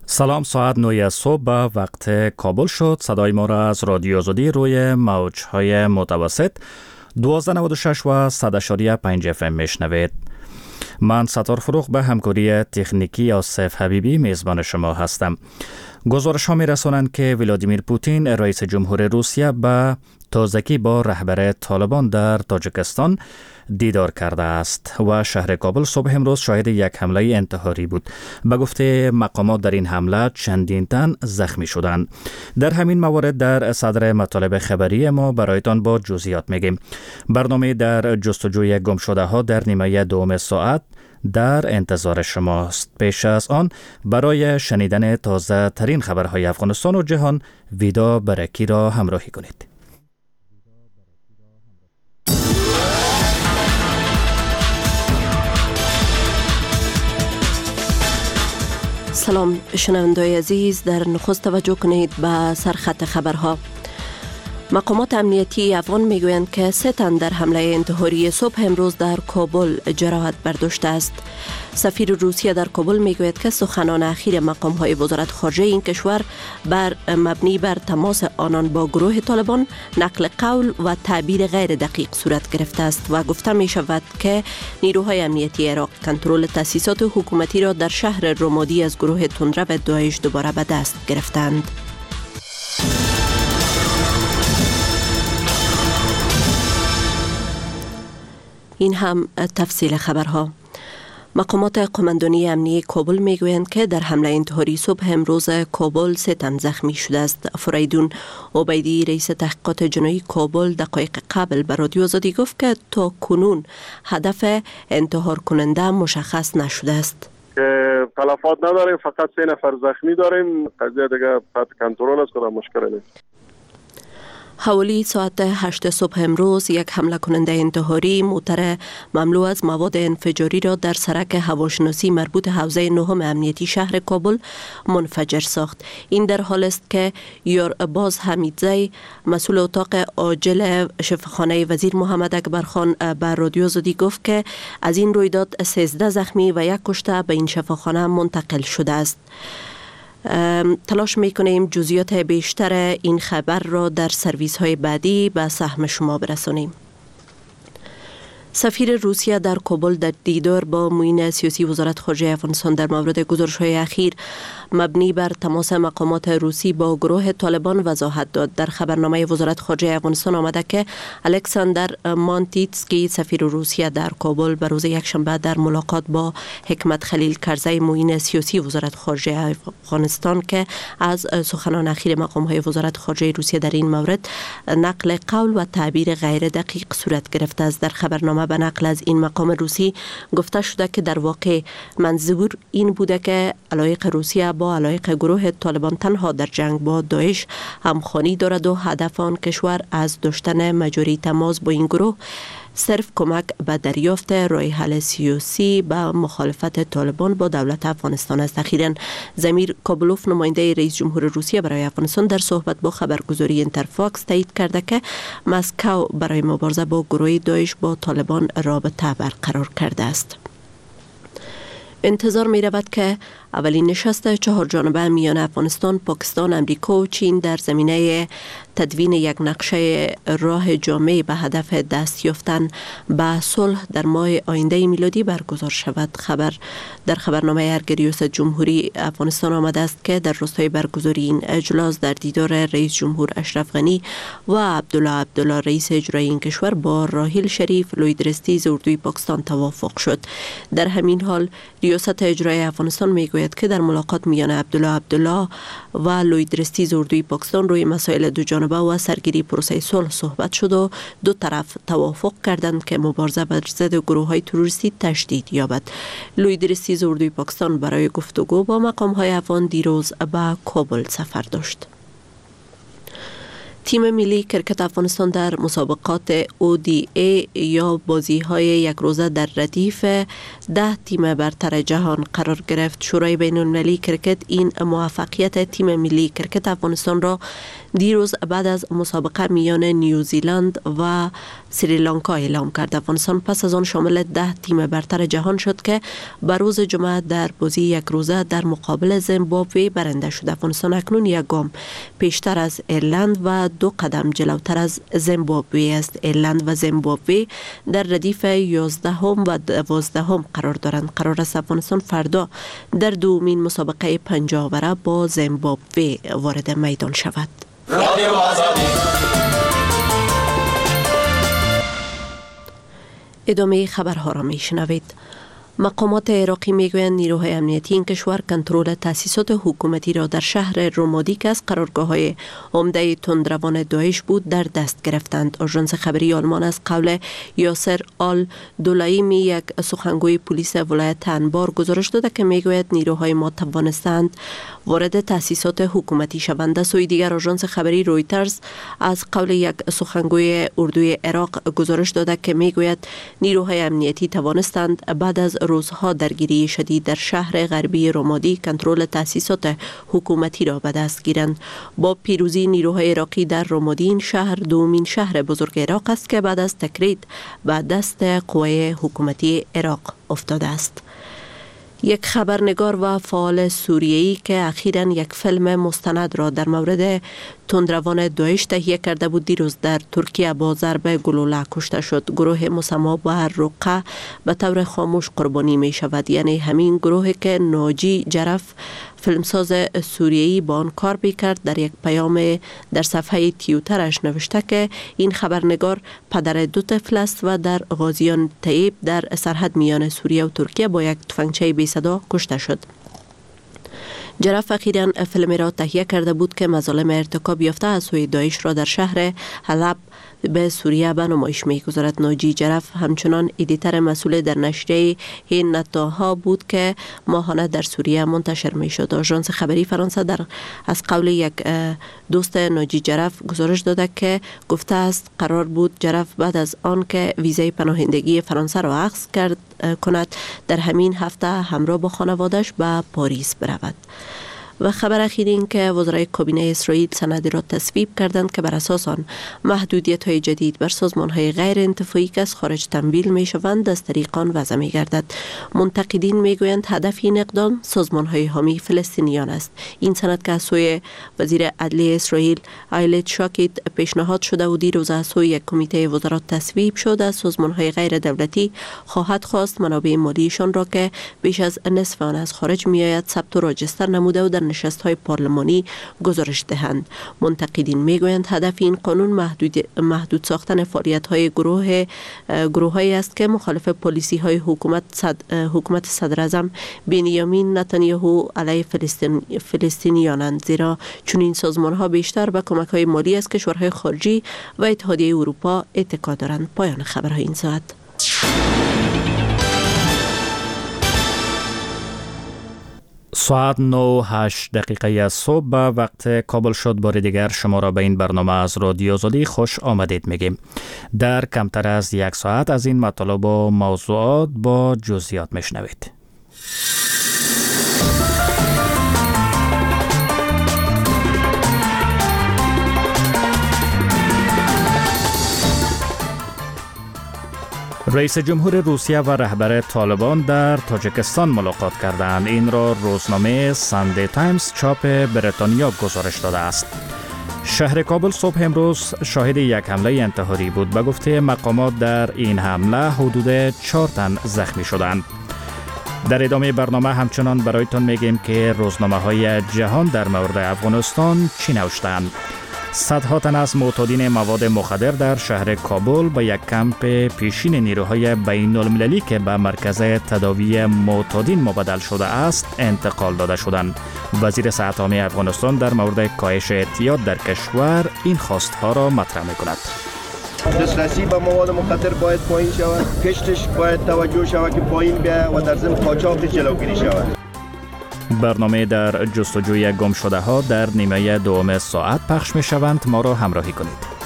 سلام، ساعت 9 صبح به وقت کابل شد. صدای ما را از رادیو آزادی روی موج‌های متوسط 1296 و 100.5 FM میشنوید. من ستار فروغ به همکاری تکنیکی آصف حبیبی میزبان شما هستم. گزارش ها می رسانند که ولادیمیر پوتین رئیس جمهور روسیه به تازگی با رهبر طالبان در تاجیکستان دیدار کرده است و شهر کابل صبح امروز شاهد یک حمله انتحاری بود. به گفته مقامات در این حمله چندین تن زخمی شدند. در همین موارد در صدر مطالب خبری ما برایتان با جزئیات میگیم. برنامه در جستجوی گم شده ها در نیمه دوم ساعت در انتظار شماست. پیش از آن برای شنیدن تازه ترین خبرهای افغانستان و جهان ویدا برکی را همراهی کنید. سلام شنوندگان عزیز، در نخست توجه کنید به سرخط خبرها. مقامات امنیتی افغان میگویند که 3 تن در حمله انتحاری صبح امروز در کابل جراحت برداشته است. سفیر روسیه در کابل میگوید که سخنان اخیر مقام‌های وزارت خارجه این کشور مبنی بر تماس آنان با گروه طالبان، نقل قول و تعبیر غیر دقیق صورت گرفته است و گفته می شود که نیروهای امنیتی عراق کنترل تأسیسات حکومتی را در شهر رمادی از گروه تندرو داعش دوباره به دست گرفتند. این هم تفصیل خبرها. مقامات قماندانی امنیتی کابل میگویند که در حمله انتحاری صبح امروز کابل 3 تن زخمی شده است. فریدون عبیدی رئیس تحقیقات جنایی کابل دقایق قبل به رادیو آزادی گفت که تا کنون هدف انتحار کننده مشخص نشده است. تلفات نداریم، فقط 3 نفر زخمی داریم. قضیه دیگه تحت کنترل است، کدام مشکلی نیست. حوالی ساعت 8 صبح امروز یک حمله کننده انتحاری موتر مملو از مواد انفجاری را در سرک هواشناسی مربوط حوزه 9 امنیتی شهر کابل منفجر ساخت. این در حال است که یارباز حمیدزی مسئول اتاق عاجل شفاخانه وزیر محمد اکبر خان به رادیو آزادی گفت که از این رویداد 13 زخمی و 1 کشته به این شفاخانه منتقل شده است. تلاش میکنیم جزئیات بیشتر این خبر را در سرویس های بعدی به سهم شما برسانیم. سفیر روسیه در کابل در دیدار با معین سیاسی وزارت خارجه افغانستان در مورد گزارش‌های اخیر مبنی بر تماس مقامات روسی با گروه طالبان وضاحت داد. در خبرنامه وزارت خارجه افغانستان آمده که الکساندر مانتیتسکی سفیر روسیه در کابل به روز یکشنبه در ملاقات با حکمت خلیل کرزی معین سیاسی وزارت خارجه افغانستان که از سخنان اخیر مقام‌های وزارت خارجه روسیه در این مورد نقل قول و تعبیر غیر دقیق صورت گرفته است. در خبرنامه به نقل از این مقام روسی گفته شده که در واقع منظور این بوده که علایق روسیه با علایق گروه طالبان تنها در جنگ با داعش همخوانی دارد و هدف آن کشور از داشتن مجاری تماس با این گروه صرف کمک به دریافت راه حل سیاسی به مخالفت طالبان با دولت افغانستان است. اخیراً زمیر کابلوف نماینده رئیس جمهور روسیه برای افغانستان در صحبت با خبرگزاری اینترفاکس تایید کرده که مسکو برای مبارزه با گروه داعش با طالبان رابطه برقرار کرده است. انتظار می رود که اولین نشست 4 جانبه میان افغانستان، پاکستان، امریکا و چین در زمینه تدوین یک نقشه راه جامع به هدف دست یافتن به صلح در ماه آینده میلادی برگزار شود. در خبرنامه ارگ ریاست جمهوری افغانستان آمده است که در راستای برگزاری این اجلاس در دیدار رئیس جمهور اشرف غنی و عبدالله رئیس اجرایی این کشور با راحیل شریف لویدرستیز اردوی پاکستان توافق شد. در همین حال ریاست اجرایی افغانستان میگوید که در ملاقات میان عبدالله و لویدرستیز اردوی پاکستان روی مسائل دو جانبه و سرگیری پروسه صلح صحبت شد و دو طرف توافق کردند که مبارزه بر ضد گروه‌های تروریستی تشدید یابد. لویدرستیز اردوی پاکستان برای گفتگو با مقام‌های افغان دیروز به کابل سفر داشت. تیم ملی کرکت افغانستان در مسابقات ODI یا بازی‌های یک روزه در ردیف 10 تیم برتر جهان قرار گرفت. شورای بین‌المللی کرکت این موفقیت تیم ملی کرکت افغانستان را دیروز بعد از مسابقه میان نیوزیلند و سریلانکا اعلام کرد. افغانستان پس از آن شامل 10 تیم برتر جهان شد که به روز جمعه در بازی یک روزه در مقابل زیمبابوه برنده شد. افغانستان اکنون یک گام پیشتر از ایرلند و 2 قدم جلوتر از زیمبابوه است. ایرلند و زیمبابوه در ردیف 11 و 12 قرار دارند. قرار است افغانستان فردا در دومین مسابقه 50 آوره با زیمبابوه وارد میدان شود. ادامه خبرها را میشنوید. مقامات عراقی میگویند نیروهای امنیتی این کشور کنترل تأسیسات حکومتی را در شهر رمادی که از قرارگاه‌های عمده تندروان داعش بود در دست گرفتند. آژانس خبری آلمان از قول یاسر آل دولایمی یک سخنگوی پلیس ولایت انبار گزارش داده که میگوید نیروهای ما توانستند وارد تأسیسات حکومتی شوند. سوی دیگر آژانس خبری رویترز از قول یک سخنگوی اردوی عراق گزارش داده که میگوید نیروهای امنیتی توانستند بعد از روزها درگیری شدید در شهر غربی رمادی کنترل تأسیسات حکومتی را به دست گیرند. با پیروزی نیروهای عراقی در رمادی این شهر دومین شهر بزرگ عراق است که بعد از تکرید به دست قوای حکومتی عراق افتاده است. یک خبرنگار و فعال سوریه‌ای که اخیراً یک فیلم مستند را در مورد تندروان داعش تهیه کرده بود دیروز در ترکیه با ضرب گلوله کشته شد. گروه مسما با رقه به طور خاموش قربانی می شود، یعنی همین گروهی که ناجی جرف فیلمساز سوریه‌ای با آن کار می‌کرد در یک پیام در صفحه توییترش نوشته که این خبرنگار پدر 2 طفل است و در غازیان طیب در سرحد میان سوریه و ترکیه با یک تفنگچه بی صدا کشته شد. جرف اخیراً فیلمی را تهیه کرده بود که مظالم ارتکاب یافته از سوی داعش را در شهر حلب به سوریه به نمایش می‌گذارد. ناجی جرف همچنان ادیتور مسئول در نشریه هین نتاها بود که ماهانه در سوریه منتشر می‌شد. آژانس خبری فرانسه از قول یک دوست ناجی جرف گزارش داده که گفته است قرار بود جرف بعد از آن که ویزای پناهندگی فرانسه را اخذ کند در همین هفته همراه با خانواده‌اش به پاریس برود. و خبر اخیر این که وزرای کابینه اسرائیل سندی را تصویب کردند که بر اساس آن محدودیت‌های جدید بر سازمان‌های غیر انتفاعی که از خارج تمویل می‌شوند از طریق آن وضع می‌گردد. منتقدین می‌گویند هدف این اقدام سازمان‌های حامی فلسطینیان است. این سند که از سوی وزیر عدلیه اسرائیل ایلت شاکیت پیشنهاد شده و دیروز از سوی یک کمیته وزرات تصویب شد از سازمان‌های غیر دولتی خواهد خواست منابع مالیشان را که بیش از نصف آن از خارج می‌آید ثبت و راجستر نموده و در نشست‌های پارلمانی گزارش دهند. منتقدین میگویند هدف این قانون محدود ساختن فعالیت‌های گروه‌هایی است که مخالف پالیسی‌های حکومت صدراعظم بنیامین نتانیاهو علیه فلسطینیانند، زیرا چون این سازمان‌ها بیشتر به کمک‌های مالی از کشورهای خارجی و اتحادیه اروپا اتکا دارند. پایان خبرهای این ساعت. ساعت 9:08 صبح به وقت کابل شد. بار دیگر شما را به این برنامه از رادیو آزادی خوش آمدید میگیم. در کمتر از 1 ساعت از این مطالب و موضوعات با جزئیات میشنوید. رئیس جمهور روسیه و رهبر طالبان در تاجیکستان ملاقات کردند. این را روزنامه ساندی تایمز چاپ بریتانیا گزارش داده است. شهر کابل صبح امروز شاهد یک حمله انتحاری بود. به گفته مقامات در این حمله حدود 4 تن زخمی شدند. در ادامه برنامه همچنان برایتان میگیم که روزنامه‌های جهان در مورد افغانستان چی نوشتند. صدها تن از معتادین مواد مخدر در شهر کابل به یک کمپ پیشین نیروهای بین المللی که به مرکز تداوی معتادین مبدل شده است انتقال داده شدند. وزیر صحت عامه افغانستان در مورد کاهش اعتیاد در کشور این خواستها را مطرح می‌کند. دسترسی به مواد مخدر باید پایین شود، کشتش باید توجه شود که پایین بیاید و در ضمن قاچاق جلوگیری شود. برنامه در جستجوی گم شده ها در نیمه دوم ساعت پخش می شوند. ما را همراهی کنید.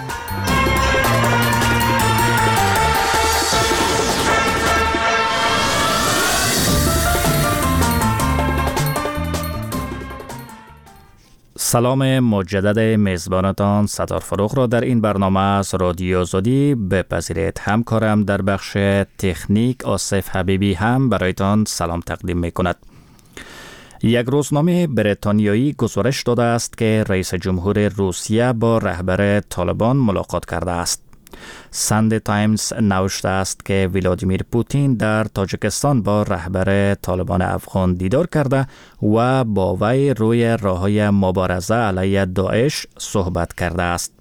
سلام مجدد میزبانتان ستار فروغ را در این برنامه از رادیو آزادی بپذیرید. همکارم در بخش تکنیک آصف حبیبی هم برایتان سلام تقدیم می کند. یک روزنامه بریتانیایی گزارش داده است که رئیس جمهور روسیه با رهبر طالبان ملاقات کرده است. ساندی تایمز نوشته است که ولادیمیر پوتین در تاجیکستان با رهبر طالبان افغان دیدار کرده و با وی روی راه‌های مبارزه علیه داعش صحبت کرده است.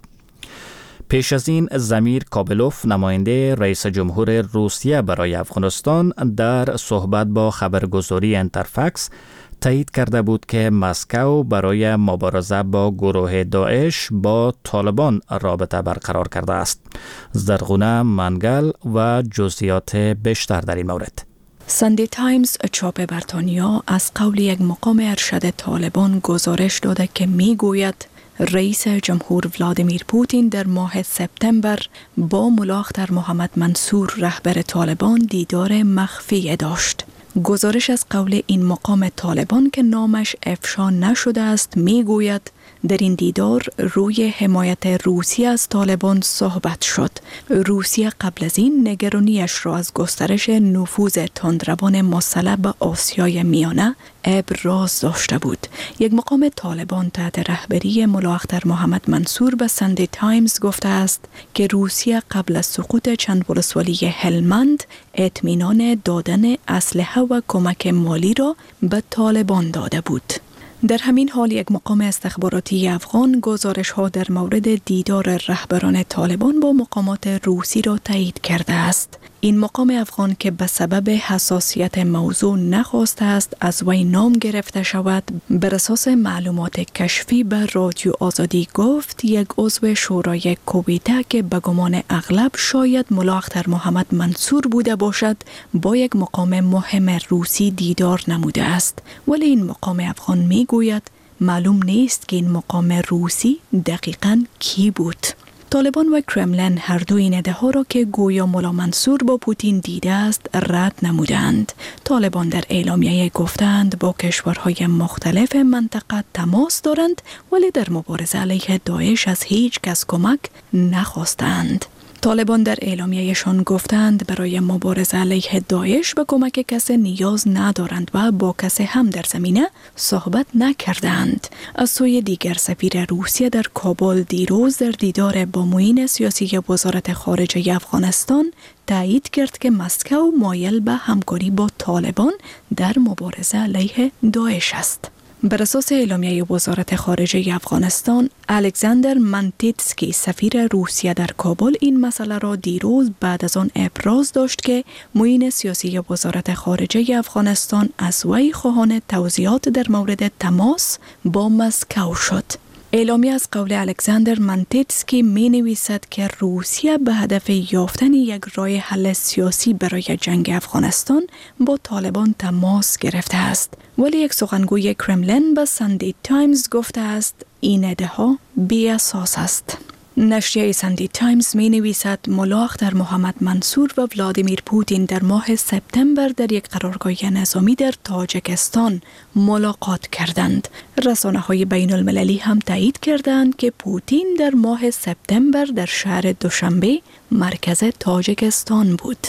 پیش از این زمیر کابلوف نماینده رئیس جمهور روسیه برای افغانستان در صحبت با خبرگزاری انترفکس تایید کرده بود که مسکو برای مبارزه با گروه داعش با طالبان رابطه برقرار کرده است. زرغونه منگل و جزئیات بیشتر در این مورد. ساندی تایمز چاپ بریتانیا از قول یک مقام ارشد طالبان گزارش داده که میگوید رئیس جمهور ولادیمیر پوتین در ماه سپتامبر با ملاقات محمد منصور رهبر طالبان دیدار مخفی داشت. گزارش از قول این مقام طالبان که نامش افشا نشده است میگوید در این دیدار روی حمایت روسیه از طالبان صحبت شد. روسیه قبل از این نگرانیش را از گسترش نفوذ تندروان مسلح به آسیای میانه ابراز داشته بود. یک مقام طالبان تحت رهبری ملاقات محمد منصور به ساندی تایمز گفته است که روسیه قبل از سقوط چند ولسوالی هلمند اطمینان دادن اسلحه و کمک مالی را به طالبان داده بود. در همین حال یک مقام استخباراتی افغان گزارش ها در مورد دیدار رهبران طالبان با مقامات روسی را تایید کرده است. این مقام افغان که به سبب حساسیت موضوع نخواسته است از وی نام گرفته شود، بر اساس معلومات کشفی به رادیو آزادی گفت یک عضو شورای کویته که به گمان اغلب شاید ملاقات محمد منصور بوده باشد با یک مقام مهم روسی دیدار نموده است. ولی این مقام افغان میگوید معلوم نیست که این مقام روسی دقیقاً کی بود. طالبان و کرملین هر دو این ادعا را که گویا ملا منصور با پوتین دیده است رد نمودند. طالبان در اعلامیه گفتند با کشورهای مختلف منطقه تماس دارند ولی در مبارزه علیه داعش از هیچ کس کمک نخواستند. طالبان در اعلامیه‌شان گفتند برای مبارزه علیه داعش به کمک کسی نیاز ندارند و با کسی هم در زمینه صحبت نکردند. از سوی دیگر سفیر روسیه در کابل دیروز در دیدار با معین سیاسی وزارت خارجه افغانستان تایید کرد که مسکو مایل به همکاری با طالبان در مبارزه علیه داعش است. بر اساس اعلامیه وزارت خارجه افغانستان، الکساندر منتیتسکی سفیر روسیه در کابل این مسئله را دیروز بعد از آن ابراز داشت که معین سیاسی وزارت خارجه افغانستان از وی خواهان توضیحات در مورد تماس با مسکو شد. اعلامیه از قول الکساندر منتیتسکی می نویسد که روسیه به هدف یافتن یک راه حل سیاسی برای جنگ افغانستان با طالبان تماس گرفته است. ولی یک سخنگوی کرملین به ساندی تایمز گفته است این ادعا بی اساس است. نشریه ساندی تایمز می نویسد ملاقات محمد منصور و ولادیمیر پوتین در ماه سپتامبر در یک قرارگاه نظامی در تاجیکستان ملاقات کردند. رسانه‌های بین المللی هم تایید کردند که پوتین در ماه سپتامبر در شهر دوشنبه مرکز تاجیکستان بود.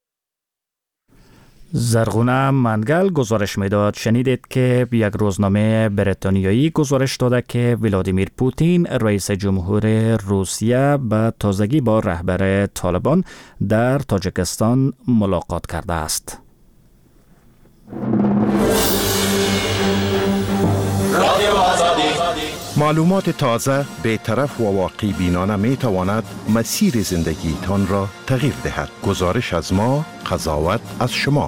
زرغونه منگل گزارش میداد. شنیدید که یک روزنامه بریتانیایی گزارش داده که ولادیمیر پوتین رئیس جمهور روسیه به تازگی با رهبر طالبان در تاجیکستان ملاقات کرده است. معلومات تازه، بی‌طرف و واقع بینانه می تواند مسیر زندگی تان را تغییر دهد. گزارش از ما، قضاوت از شما.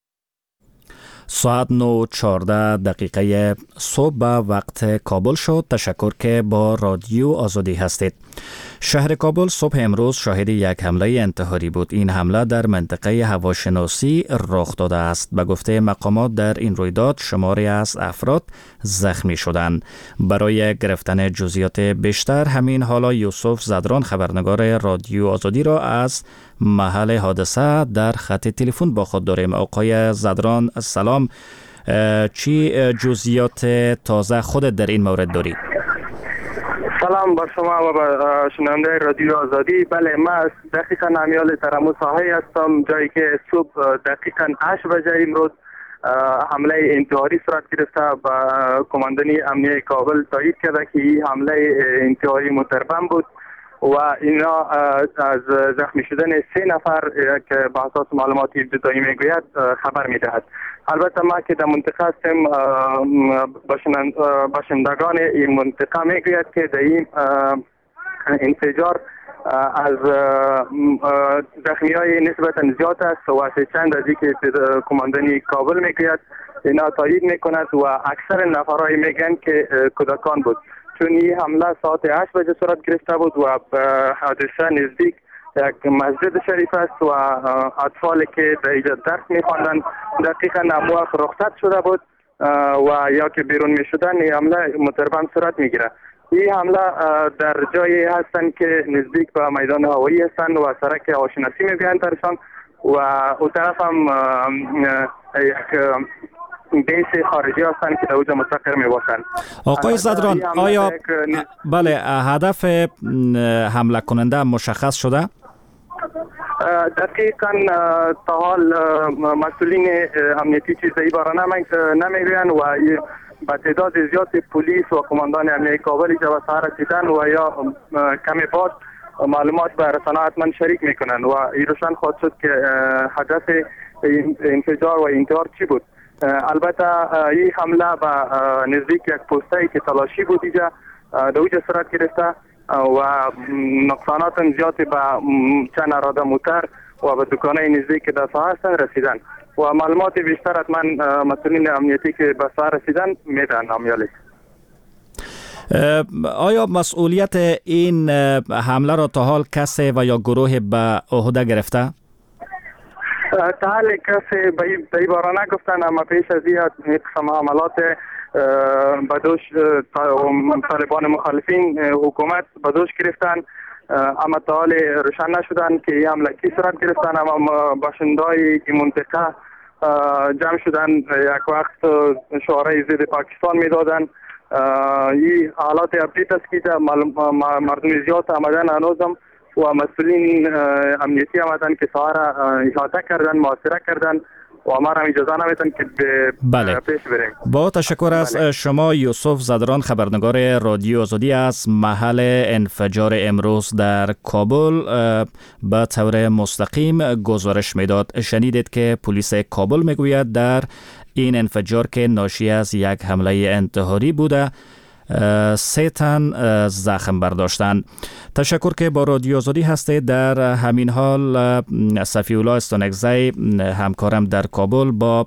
ساعت 9:14 صبح به وقت کابل شد. تشکر که با رادیو آزادی هستید. شهر کابل صبح امروز شاهد یک حمله انتحاری بود. این حمله در منطقه هواشناسی رخ داده است. به گفته مقامات در این رویداد شماری از افراد زخمی شدند. برای گرفتن جزئیات بیشتر همین حالا یوسف زدران خبرنگار رادیو آزادی را از محل حادثه در خط تلفن با خود داریم. آقای زدران سلام، چی جزئیات تازه خودت در این مورد داری؟ سلام بر شما و به شنونده رادیو آزادی. بله، من دقیقا امیال ترمز ساحه هستم، جایی که صبح دقیقا 8 بجه امروز حمله انتحاری صورت گرفته. و کماندانی امنیه کابل تایید کرده که این حمله انتحاری متربم بود و اینا از زخمی شدن 3 نفر که به اساس معلومات ابتدایی میگوید خبر میدهد. البته ما که در منطقه هستیم، باشندگان این منطقه میگوید که در این انفجار از زخمی های نسبتا زیاد است و چند از که کماندانی کابل میگوید اینا تایید میکند و اکثر نفرهای میگن که کودکان بود، چون این حمله ساعت 8 بجه صورت گرفته بود و حادثه نزدیک یک مسجد شریف است و اطفالی که در اینجا درس میخواندن دقیقا اموقت رخصت شده بود و یا که بیرون میشدن این حمله متربم صورت میگیره. این حمله در جایی هستند که نزدیک به میدان هوایی هستند و سرک هواشناسی میگویند درشان و اون طرف هم یک بیس خارجی هستند که در اونجا مستقر می باشند. آقای زدران، آیا بله هدف حمله کننده مشخص شده؟ دقیقا تا حال مسئولین امنیتی چیزی باره نمیگویند و با تعداد زیاد پلیس و کماندان امنیه کابل اینجا به سر رسیدن و یا کمی بعد معلومات به رسانه حتما شریک میکنند و روشن خواهد شد که هدف انفجار و انتحار چی بود. البته این حمله به نزدیک یک پوسته که تلاشی بود اینجا در اونجا صورت گرفته و نقصانات زیاد به چند اراده موتر و به دکانه نزدیک در ساحه هستند رسیدن و معلومات بیشتر حتما مسئولین امنیتی که به ساحه رسیدن میدن امیالی. آیا مسئولیت این حمله را تا حال کسی و یا گروه به عهده گرفته؟ تا حال کسی به این باره نگفتن، اما پیش از این قسم عملات به دوش طالبان مخالفین حکومت به دوش گرفتن، اما تا حال روشن نشدن که این حمله کی صورت گرفتن. اما باشندای این منطقه جمع شدن، یک وقت شعارهای ضد پاکستان میدادن. این حالات اپدیت است که مردم زیاد آمدن هنوزم و مسئولین امنیتی آمدن که ساحه را احاطه کردن، محاصره کردن و ما را اجازه نمیدن که پیش بریم. با تشکر از شما یوسف زدران خبرنگار رادیو آزادی از محل انفجار امروز در کابل به طور مستقیم گزارش میداد. شنیدید که پلیس کابل میگوید در این انفجار که ناشی از یک حمله انتحاری بوده 3 تن زخم برداشتند. تشکر که با رادیو آزادی هستید. در همین حال صفی الله استانکزی همکارم در کابل با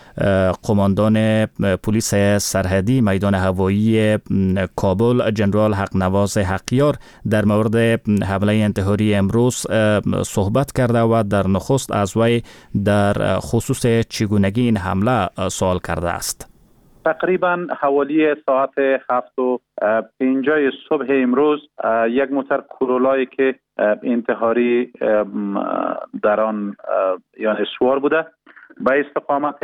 قماندان پلیس سرحدی میدان هوایی کابل جنرال حقنواز حقیار در مورد حمله انتحاری امروز صحبت کرده و در نخست از وی در خصوص چگونگی این حمله سوال کرده است. تقریبا حوالی ساعت 7:50 صبح امروز یک موتر کرولایی که انتحاری در آن یعنی سوار بوده به استقامت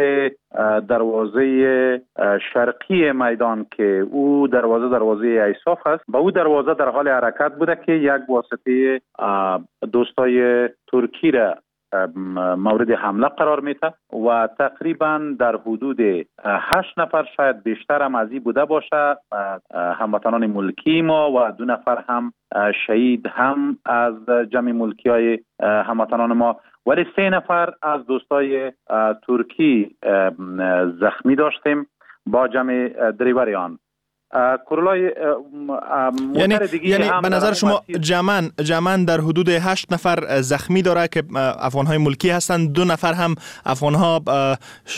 دروازه شرقی میدان که او دروازه ایساف است، با او دروازه در حال حرکت بوده که یک واسطه دوستای ترکی را مورد حمله قرار میده و تقریبا در حدود 8 نفر شاید بیشتر هم از این بوده باشه هموطنان ملکی ما و 2 نفر هم شهید هم از جمع ملکی های هموطنان ما، ولی 3 نفر از دوستای ترکی زخمی داشتیم با جمع دریوری آن. کرولای یعنی به نظر شما جمعاً در حدود 8 نفر زخمی داره که افغان‌های ملکی هستند، 2 نفر هم افغان‌ها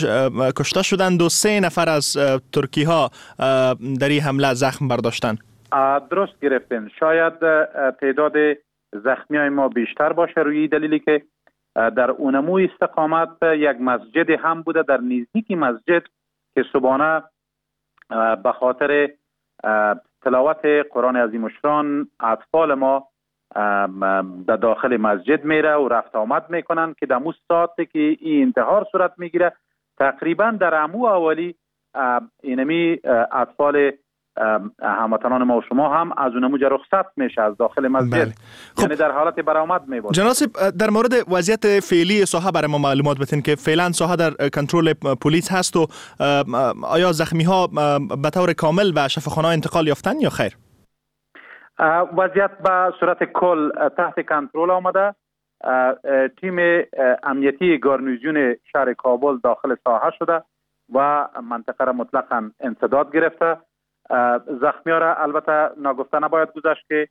کشته شدند و 3 نفر از ترکی‌ها در این حمله زخم برداشتند. درست گرفتین. شاید تعداد زخمیای ما بیشتر باشه روی دلیلی که در اونمو استقامت یک مسجد هم بوده در نزدیکی مسجد که صبحانه به خاطر تلاوت قرآن عظیم الشان اطفال ما در داخل مسجد میره و رفت آمد میکنن که در مو ساعتی که این انتحار صورت میگیره تقریبا در امو اولی اینمی اطفال هموطنان ما و شما هم از اونمو رخصت میشه از داخل مسجد. یعنی در حالت برآمد میباشه. جناب در مورد وضعیت فعلی ساحه برای ما معلومات بدین که فعلا ساحه در کنترل پلیس هست و آیا زخمی ها به طور کامل به شفاخانه انتقال یافتن یا خیر؟ وضعیت به صورت کل تحت کنترل آمده. تیم امنیتی گارنیزیون شهر کابل داخل ساحه شده و منطقه را مطلقاً انسداد گرفته. زخمی ها را البته ناگفته نباید گذاشت که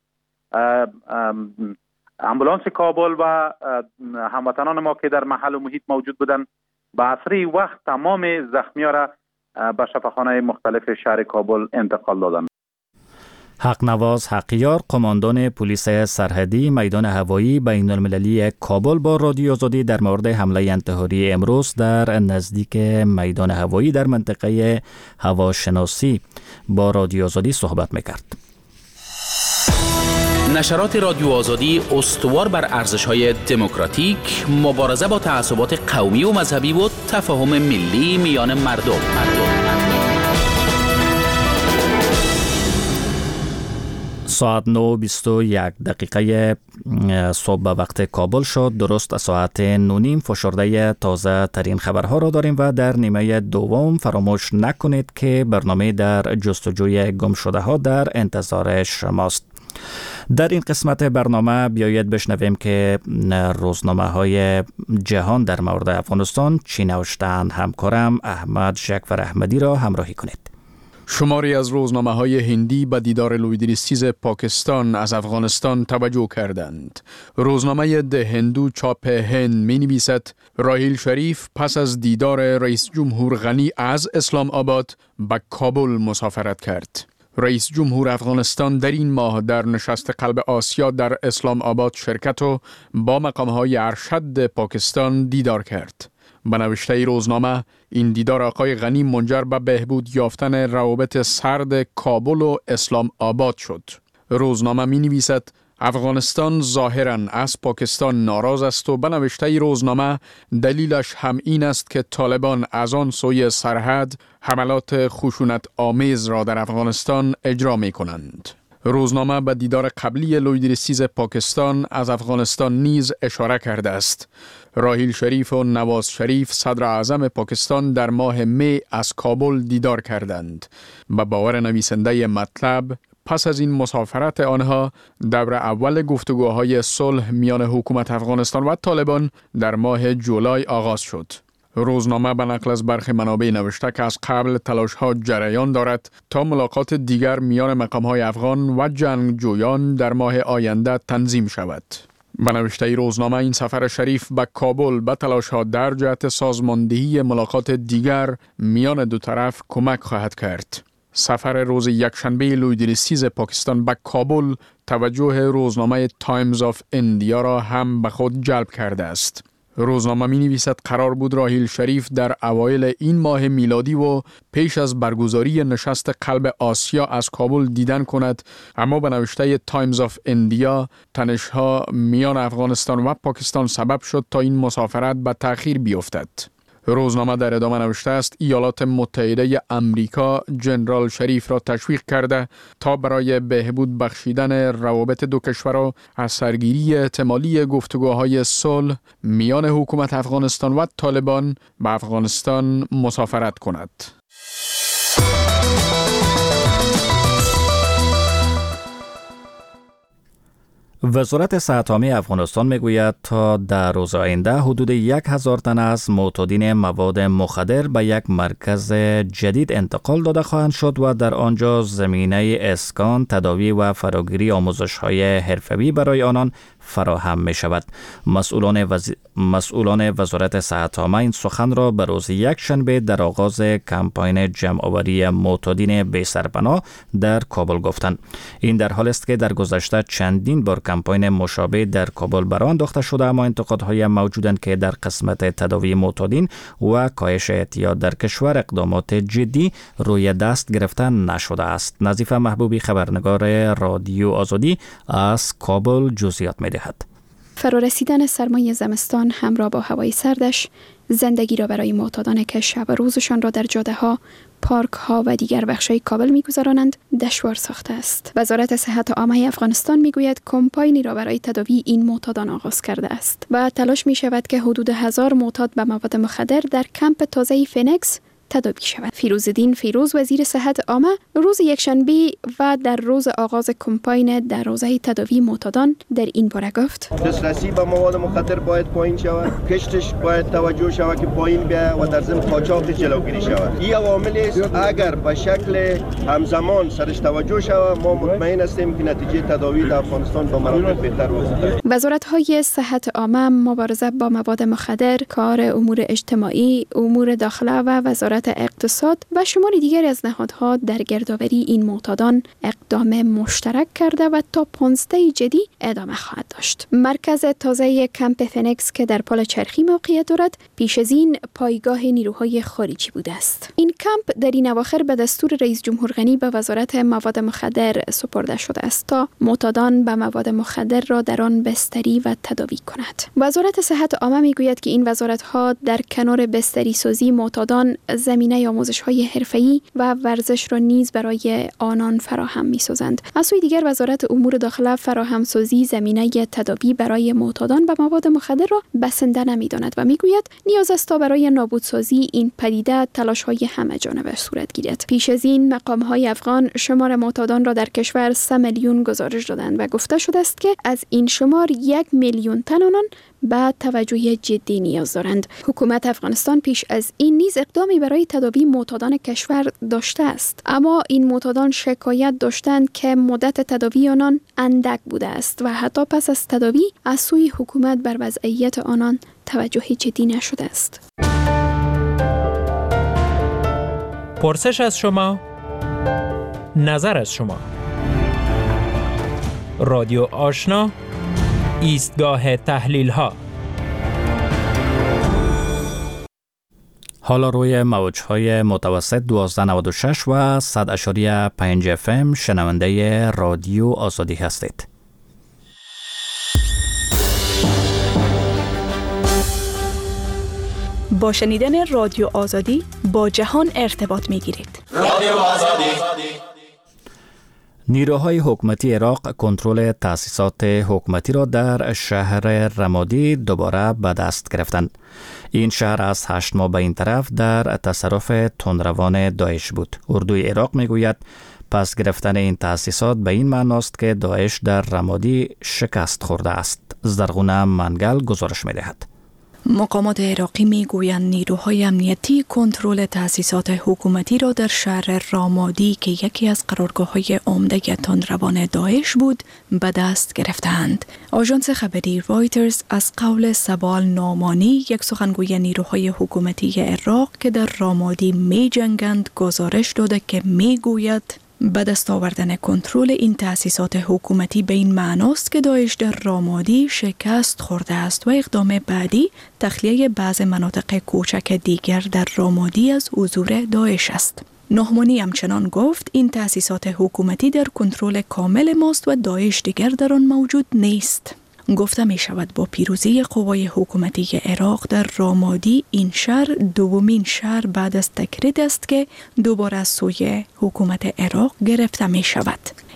امبولانس کابل و هموطنان ما که در محل و محیط موجود بودند به اسرع وقت تمام زخمی ها را به شفاخانه مختلف شهر کابل انتقال دادند. حقنواز حقیار قماندان پلیس سرحدی میدان هوایی بین المللی کابل با رادیو آزادی در مورد حمله انتحاری امروز در نزدیک میدان هوایی در منطقه هواشناسی با رادیو آزادی صحبت میکرد. نشرات رادیو آزادی استوار بر ارزش‌های دموکراتیک، مبارزه با تعصبات قومی و مذهبی و تفاهم ملی میان مردم. ساعت 9:21 صبح به وقت کابل شد. درست ساعت 9:30 فشرده تازه ترین خبرها را داریم و در نیمه دوم فراموش نکنید که برنامه در جستجوی گم شده ها در انتظار شماست. در این قسمت برنامه بیایید بشنویم که روزنامه های جهان در مورد افغانستان چی نوشتند. همکارم احمد جعفر احمدی را همراهی کنید. شماری از روزنامه‌های هندی به دیدار لوید 13 پاکستان از افغانستان توجه کردند. روزنامه ده هندو چاپ هند می‌نویسد راحیل شریف پس از دیدار رئیس جمهور غنی از اسلام آباد به کابل مسافرت کرد. رئیس جمهور افغانستان در این ماه در نشست قلب آسیا در اسلام آباد شرکت و با مقام‌های ارشد پاکستان دیدار کرد. به نوشته روزنامه این دیدار آقای غنی منجر به بهبود یافتن روابط سرد کابل و اسلام آباد شد. روزنامه می نویسد افغانستان ظاهراً از پاکستان ناراض است و به نوشته روزنامه دلیلش هم این است که طالبان از آن سوی سرحد حملات خشونت آمیز را در افغانستان اجرا می کنند. روزنامه به دیدار قبلی لوید 13 پاکستان از افغانستان نیز اشاره کرده است. راحیل شریف و نواز شریف صدر اعظم پاکستان در ماه می از کابل دیدار کردند. به باور نویسنده مطلب پس از این مسافرت آنها دور اول گفتگوهای صلح میان حکومت افغانستان و طالبان در ماه جولای آغاز شد. روزنامه به نقل از برخی منابع نوشته که از قبل تلاش‌ها جریان دارد تا ملاقات دیگر میان مقام‌های افغان و جنگجویان در ماه آینده تنظیم شود. به نوشته روزنامه این سفر شریف به کابل به تلاش‌ها در جهت سازماندهی ملاقات دیگر میان دو طرف کمک خواهد کرد. سفر روز یکشنبه لوید 13 پاکستان به کابل توجه روزنامه تایمز آف اندیا را هم به خود جلب کرده است. روزنامه می نویسد قرار بود راحیل شریف در اوایل این ماه میلادی و پیش از برگزاری نشست قلب آسیا از کابل دیدن کند، اما به نوشته تایمز آف اندیا تنش‌ها میان افغانستان و پاکستان سبب شد تا این مسافرت به تأخیر بیفتد. روزنامه در ادامه نوشته است ایالات متحده امریکا جنرال شریف را تشویق کرده تا برای بهبود بخشیدن روابط دو کشور از سرگیری احتمالی گفتگوهای صلح میان حکومت افغانستان و طالبان به افغانستان مسافرت کند. وزارت صحت عامه افغانستان میگوید تا در روز آینده حدود 1000 تن از معتادین مواد مخدر به یک مرکز جدید انتقال داده خواهند شد و در آنجا زمینه اسکان، تداوی و فراگیری آموزش‌های حرفه‌ای برای آنان فراهم می شود. مسئولان وزارت صحت عامه این سخن را به روز یکشنبه در آغاز کمپاین جمع‌آوری معتادین بی سرپناه در کابل گفتند. این در حالی است که در گذشته چندین بار کمپاین مشابه در کابل برآ انداخته شده، اما انتقادهای موجودند که در قسمت تداوی معتادین و کاهش اعتیاد در کشور اقدامات جدی روی دست گرفته نشده است. نظیفه محبوبی، خبرنگار رادیو آزادی از کابل، جزئیات می‌دهد. فرارسیدن سرمای زمستان همراه با هوای سردش زندگی را برای معتادان که شب و روزشان را در جاده‌ها، پارک‌ها و دیگر بخش‌های کابل می‌گذرانند دشوار ساخته است. وزارت صحت عامه افغانستان می‌گوید کمپاینی را برای تداوی این معتادان آغاز کرده است و تلاش می‌شود که حدود 1000 معتاد به مواد مخدر در کمپ تازه فنکس تداوی شود. فیروزالدین فیروز، وزیر صحت عامه، روز یکشنبه و در روز آغاز کمپاین در حوزه تداوی معتادان در این باره گفت: دسترسی به مواد مخدر باید پایین شود، کشتش باید توجه شود که پایین بیاید و در ضمن قاچاق جلوگیری شود. این عوامل است اگر به شکل همزمان سرش توجه شود، ما مطمئن هستیم که نتیجه تداوی در افغانستان به مراتب بهتر باشد. وزارت‌های صحت عامه، مبارزه با مواد مخدر، کار امور اجتماعی، امور داخله و وزارت اقتصاد و شماری دیگر از نهادها در گردآوری این معتادان اقدام مشترک کرده و تا 15 جدی ادامه خواهد داشت. مرکز تازه کمپ فنکس که در پل چرخی موقعیت دارد، پیش از این پایگاه نیروهای خارجی بوده است. این کمپ در این اواخر به دستور رئیس جمهور غنی به وزارت مواد مخدر سپرده شده است تا معتادان به مواد مخدر را در آن بستری و تداوی کند. وزارت صحت عامه میگوید که این وزارت‌ها در کنار بستری سازی معتادان زمینه آموزش‌های حرفه‌ای و ورزش را نیز برای آنان فراهم می‌سازند. از سوی دیگر وزارت امور داخله فراهمسازی زمینه تداوی برای معتادان به مواد مخدر را بسنده نمی‌داند و می‌گوید نیاز است تا برای نابودسازی این پدیده تلاش‌های همه‌جانبه صورت گیرد. پیش از این مقام‌های افغان شمار معتادان را در کشور 3 میلیون گزارش دادند و گفته شده است که از این شمار 1 میلیون تن آنان به توجه جدی نیاز دارند. حکومت افغانستان پیش از این نیز اقدامی برای تداوی معتادان کشور داشته است، اما این معتادان شکایت داشتند که مدت تداوی آنان اندک بوده است و حتی پس از تداوی از سوی حکومت بر وضعیت آنان توجه جدی نشده است. پرسش از شما، نظر از شما. رادیو آشنا، ایستگاه تحلیل ها. حالا روی موج‌های متوسط 1296 و 100.5 FM شنونده رادیو آزادی هستید. با شنیدن رادیو آزادی با جهان ارتباط می‌گیرید. رادیو آزادی. نیروهای حکومتی عراق کنترل تأسیسات حکومتی را در شهر رمادی دوباره به دست گرفتند. این شهر از 8 ماه به این طرف در تصرف تندروان داعش بود. اردوی عراق میگوید پس گرفتن این تأسیسات به این معناست که داعش در رمادی شکست خورده است. زرغونه منگل گزارش میدهد. مقامات عراقی میگویند نیروهای امنیتی کنترل تأسیسات حکومتی را در شهر رامادی که یکی از قرارگاه‌های عمده تندروان داعش بود به دست گرفتند. آژانس خبری رایترز از قول سبال نامانی، یک سخنگوی نیروهای حکومتی عراق که در رامادی می‌جنگند، گزارش داده که میگوید به دست آوردن کنترل این تأسیسات حکومتی به این معناست که داعش در رامادی شکست خورده است و اقدام بعدی تخلیه بعض مناطق کوچک دیگر در رامادی از حضور داعش است. نهمانی همچنان گفت این تأسیسات حکومتی در کنترل کامل ماست و داعش دیگر در آن موجود نیست. گفته می شود با پیروزی قوای حکومتی عراق در رامادی این شهر دومین شهر بعد از تکرید است که دوباره از سوی حکومت عراق گرفته می شود.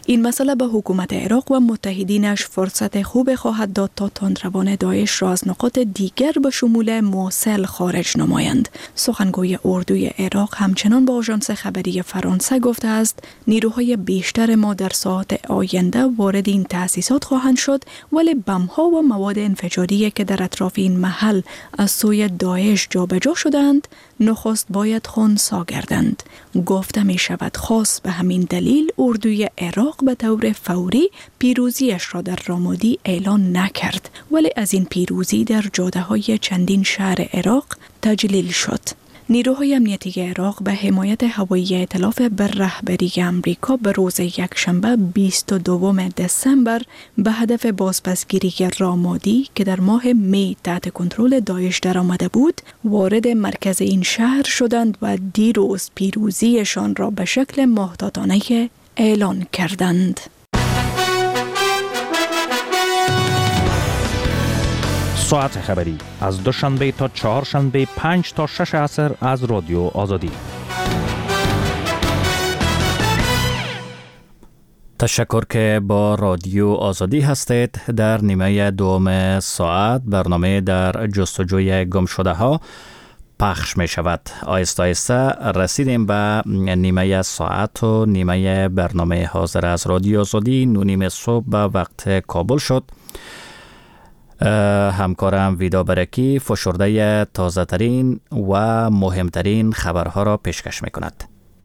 این مسئله به حکومت عراق و متحدینش فرصت خوب خواهد داد تا تندروان داعش را از نقاط دیگر به شمول موصل خارج نمایند. سخنگوی اردوی عراق همچنان با آژانس خبری فرانسه گفته است نیروهای بیشتر ما در ساعات آینده وارد این تأسیسات خواهند شد، ولی بم‌ها و مواد انفجاری که در اطراف این محل از سوی داعش جابجا شدند نخست باید خنثی گردند. گفته می شود خاص به همین دلیل اردوی عراق به طور فوری پیروزیش را در رامادی اعلان نکرد، ولی از این پیروزی در جاده‌های چندین شهر عراق تجلیل شد. نیروهای امنیتی عراق به حمایت هوایی ائتلاف به رهبری امریکا به روز یکشنبه 22 دسامبر به هدف بازپسگیری رامادی که در ماه می تحت کنترل داعش درآمده بود وارد مرکز این شهر شدند و دیروز پیروزیشان را به شکل محتاطانه اعلان کردند. ساعت خبری از دوشنبه تا چهارشنبه 5 تا 6 عصر از رادیو آزادی. تشکر که با رادیو آزادی هستید. در نیمه دوم ساعت برنامه در جستجوی گم شده ها پخش می شود. آیسته آیسته رسیدیم به نیمه ساعت و نیمه برنامه حاضر از رادیو آزادی. 9:30 صبح به وقت کابل شد. همکارم ویدا برکی فشرده تازه ترین و مهمترین خبرها را پیشکش می کند.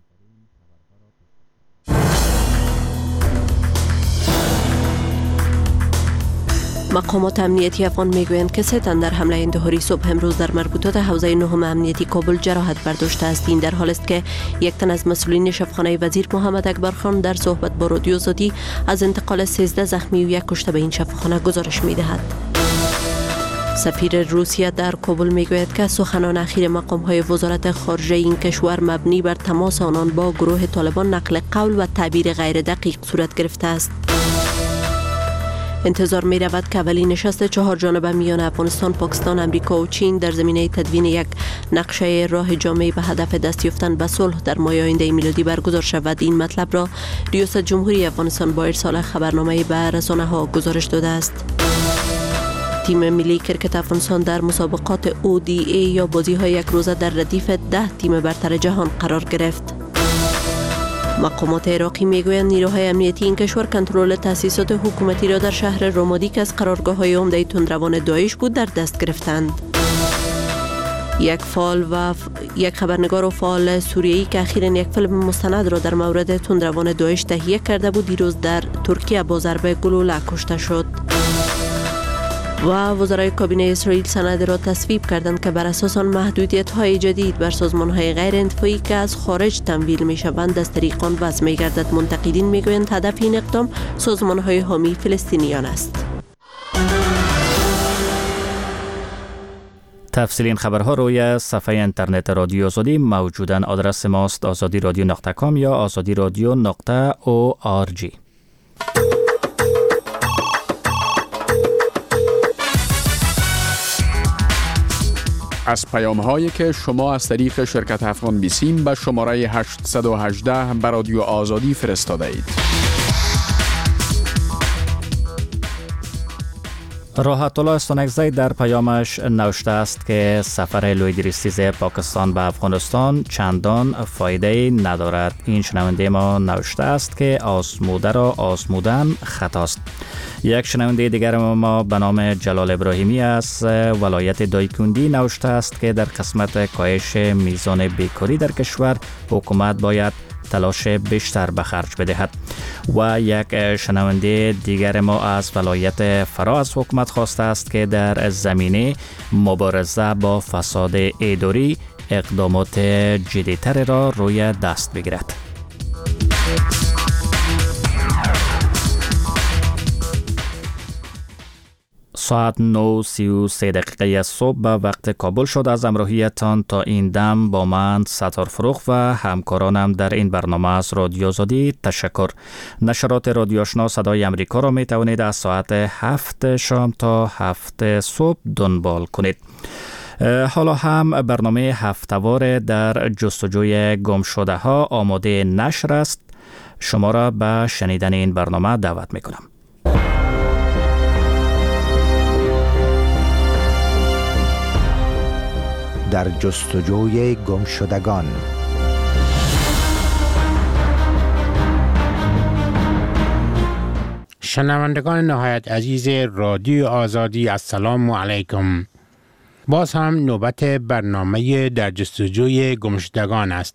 مقامات امنیتی افغان میگویند که 3 تن در حمله اندهاری صبح امروز در مربوطات حوزه 9 امنیتی کابل جراحت برداشته است. این در حالی است که یک تن از مسئولین شفاخانه وزیر محمد اکبر خان در صحبت با رادیو آزادی از انتقال 13 زخمی و 1 کشته به این شفاخانه گزارش می‌دهد. سفیر روسیه در کابل میگوید که سخنان اخیر مقام‌های وزارت خارجه این کشور مبنی بر تماس آنان با گروه طالبان نقل قول و تعبیر غیر دقیق صورت گرفته است. انتظار می رود که اولین نشست 4 جانبه میان افغانستان، پاکستان، امریکا و چین در زمینه تدوین یک نقشه راه جامعی به هدف دست یافتن به صلح در ماه آینده میلادی برگزار شود. این مطلب را ریاست جمهوری افغانستان با ارسال خبرنامه به رسانه‌ها گزارش داده است. تیم ملی کرکت افغانستان در مسابقات ODA یا بازی‌های یک روزه در ردیف 10 تیم برتر جهان قرار گرفت. مقامات عراقی میگویند نیروهای امنیتی این کشور کنترل تأسیسات حکومتی را در شهر رامادی که از قرارگاه‌های عمده تندروان داعش بود در دست گرفتند. یک خبرنگار و فعال سوریه‌ای که اخیراً یک فیلم مستند را در مورد تندروان داعش تهیه کرده بود دیروز در ترکیه با ضربه گلوله کشته شد. و وزرای کابینه اسرائیل سند را تصویب کردند که بر اساس آن محدودیت‌های جدید بر سازمان‌های غیر انتفاعی که از خارج تمویل می‌شوند از طریق آن وضع می‌گردد. منتقدین می‌گویند هدف این اقدام سازمان‌های حامی فلسطینیان است. تفصیل این خبرها روی صفحه اینترنت رادیو آزادی موجودن. آدرس ماست azadiradio.com یا azadiradio.org. از پیام‌هایی که شما از طریق شرکت افغان بیسیم به شماره 818 به رادیو آزادی فرستاده اید. راحت الله استانکزی در پیامش نوشته است که سفر لویدریستیز پاکستان به افغانستان چندان فایده ندارد. این شنونده ما نوشته است که آزموده را آزمودن خطاست. یک شنونده دیگر ما به نام جلال ابراهیمی از ولایت دایکندی نوشته است که در قسمت کاهش میزان بیکاری در کشور حکومت باید تلاش بیشتر به خرج بدهد. و یک شنونده دیگر ما از ولایت فرا از حکومت خواسته است که در زمینه مبارزه با فساد اداری اقدامات جدی‌تر را روی دست بگیرد. ساعت 9:33 صبح به وقت کابل شد. از همراهیتان تا این دم با من ستار فروغ و همکارانم در این برنامه از رادیو آزادی تشکر. نشرات رادیو آشنا صدای امریکا را می توانید از ساعت 7 شام تا 7 صبح دنبال کنید. حالا هم برنامه هفته‌وار در جستجوی گم شده ها آماده نشر است. شما را به شنیدن این برنامه دعوت میکنم. در جستجوی گمشدگان. شنوندگان نهایت عزیز رادیو آزادی، السلام علیکم. باز هم نوبت برنامه در جستجوی گمشدگان است.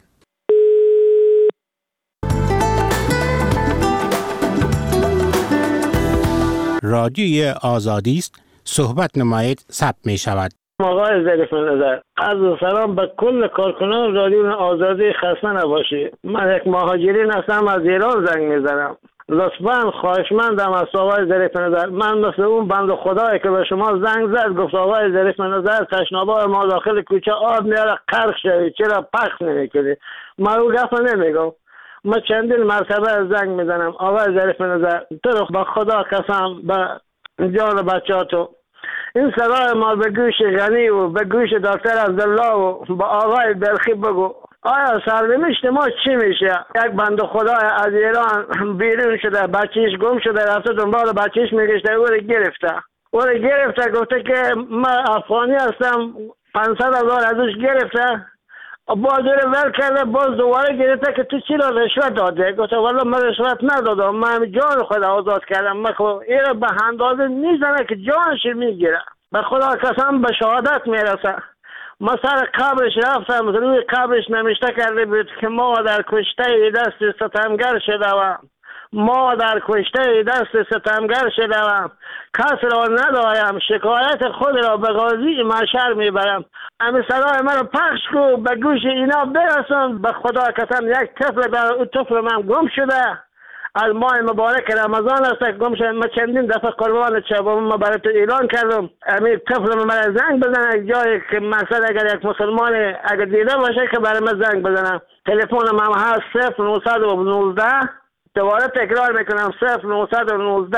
رادیوی آزادی است، صحبت نمایید ثبت می شود. آقای ظریف نظر، عرض سلام به کل کارکنان رادیو آزادی، خسته نباشی. من یک مهاجرین هستم، از ایران زنگ میزنم. لطفاً خواهشمندم از آقای ظریف نظر، من مثل اون بنده خدایی که به شما زنگ زد گفت آقای ظریف نظر تشنابای ما داخل کوچه آب میاره غرق شوید، چرا پخش نمیکنی؟ من او گپ نمیگم. من چندین مرتبه زنگ میزنم آقای ظریف نظر، تو رو به خدا قسم به جان بچه‌تو، این صدای ما به گوش غنی و به گوش دکتر عبدالله و به آقای بلخی بگو، آیا سرنوشت ما چی میشه؟ یک بنده خدای از ایران بیرون شده، بچهش گم شده، رفته دنبال بچهش میگشته، او رو گرفته گفته که من افغانی هستم، 500,000 ازش گرفته، باز رو ول کرده، باز دوباره گرفته که تو چی را رشوت داده؟ گفته والا من رشوت ندادم، من جان خود آزاد کردم. من خب این را به اندازه میزنه که جانش میگیره، به خدا قسم به شهادت میرسه. من سر قبرش رفتم، روی قبرش نوشته کرده بود که ما در کشته دست ستمگر شدم، ما در کشته دست ستمگر شدم، کس را ندارم، شکایت خود را به قاضی محشر میبرم. امی صدای من را پخش کو، به گوش اینا برسون. به خدا قسم یک طفل در اون طفل من گم شده، از ماه مبارک رمضان است گم شده. من چندین دفعه قربان چبام ما برای تو اعلان کردم، امی طفل من زنگ بزنه، یک جایی که مثلا اگر یک مسلمان اگر دیده باشه که برای من زنگ بزنه. تلفن من هست 0919، دوباره تکرار میکنم 0919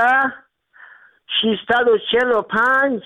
645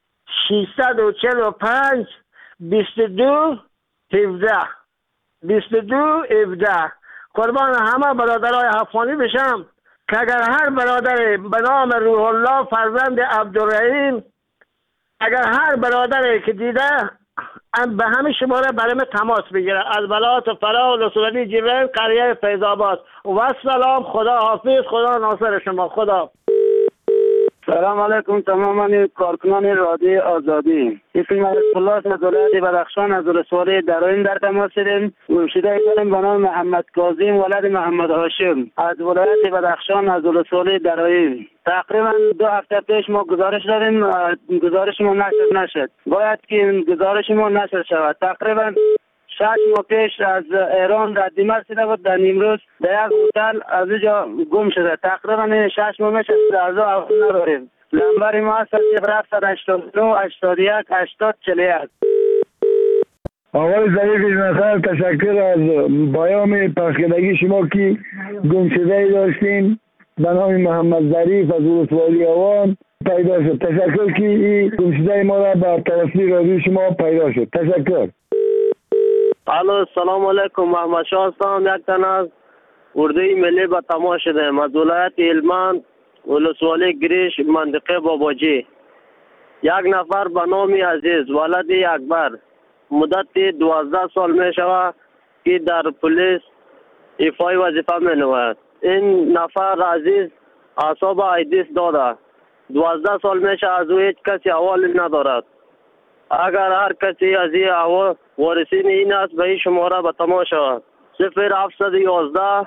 2217 قربان همه برادرای افغانی بشم که اگر هر برادری به نام روح الله فرزند عبدالرحیم، اگر هر برادری که دیده به همین شماره برای من تماس بگیره، از بلات فرا و رسولی جبرائیل قریه فیض‌آباد. و سلام، خدا حافظ، خدا ناصر شما، خدا. سلام علیکم تمامی کارکنان رادیو آزادی. اسم الله از ولایت بدخشان از ولسوالی درائین در تماس هستیم. گمشده کنم به نام محمد کاظم ولد محمد هاشم از ولایت بدخشان از ولسوالی درائین. تقریبا 2 هفته پیش ما گزارش داریم، گزارش ما نشر نشد، باید که گزارش ما نشر شود. تقریبا 6 ماه پیش از ایران ردیمه رسیده بود، در نیمروز در یک هتل از اینجا گم شده. تقریبا 6 ماه میشه از او نداریم. نمبر ما هست 0789 81 80 41. آقای ظریف نظر، تشکر از بیان پخشیدگی شما که گمشده داشتین به نام محمد ظریف از ولسوالی آوان پیدا شد. تشکر که این گمشده ما را به توسط رادیو شما پیدا شد. تشکر. الو سلام علیکم، محمد شاه هستم، یک تن از اردوی ملی به تماس شدم از ولایت هلمند ولسوالی گریش منطقه باباجی. یک نفر به نام عزیز ولد اکبر مدت 12 سال می شود که در پلیس ایفای وظیفه می نماید. این نفر عزیز اعصاب ایدیس داده، 12 سال می شود از او هیچ کسی احوالی ندارد. اگر هر کسی از این احوال وارثین این است به این شماره به تماس شود 0711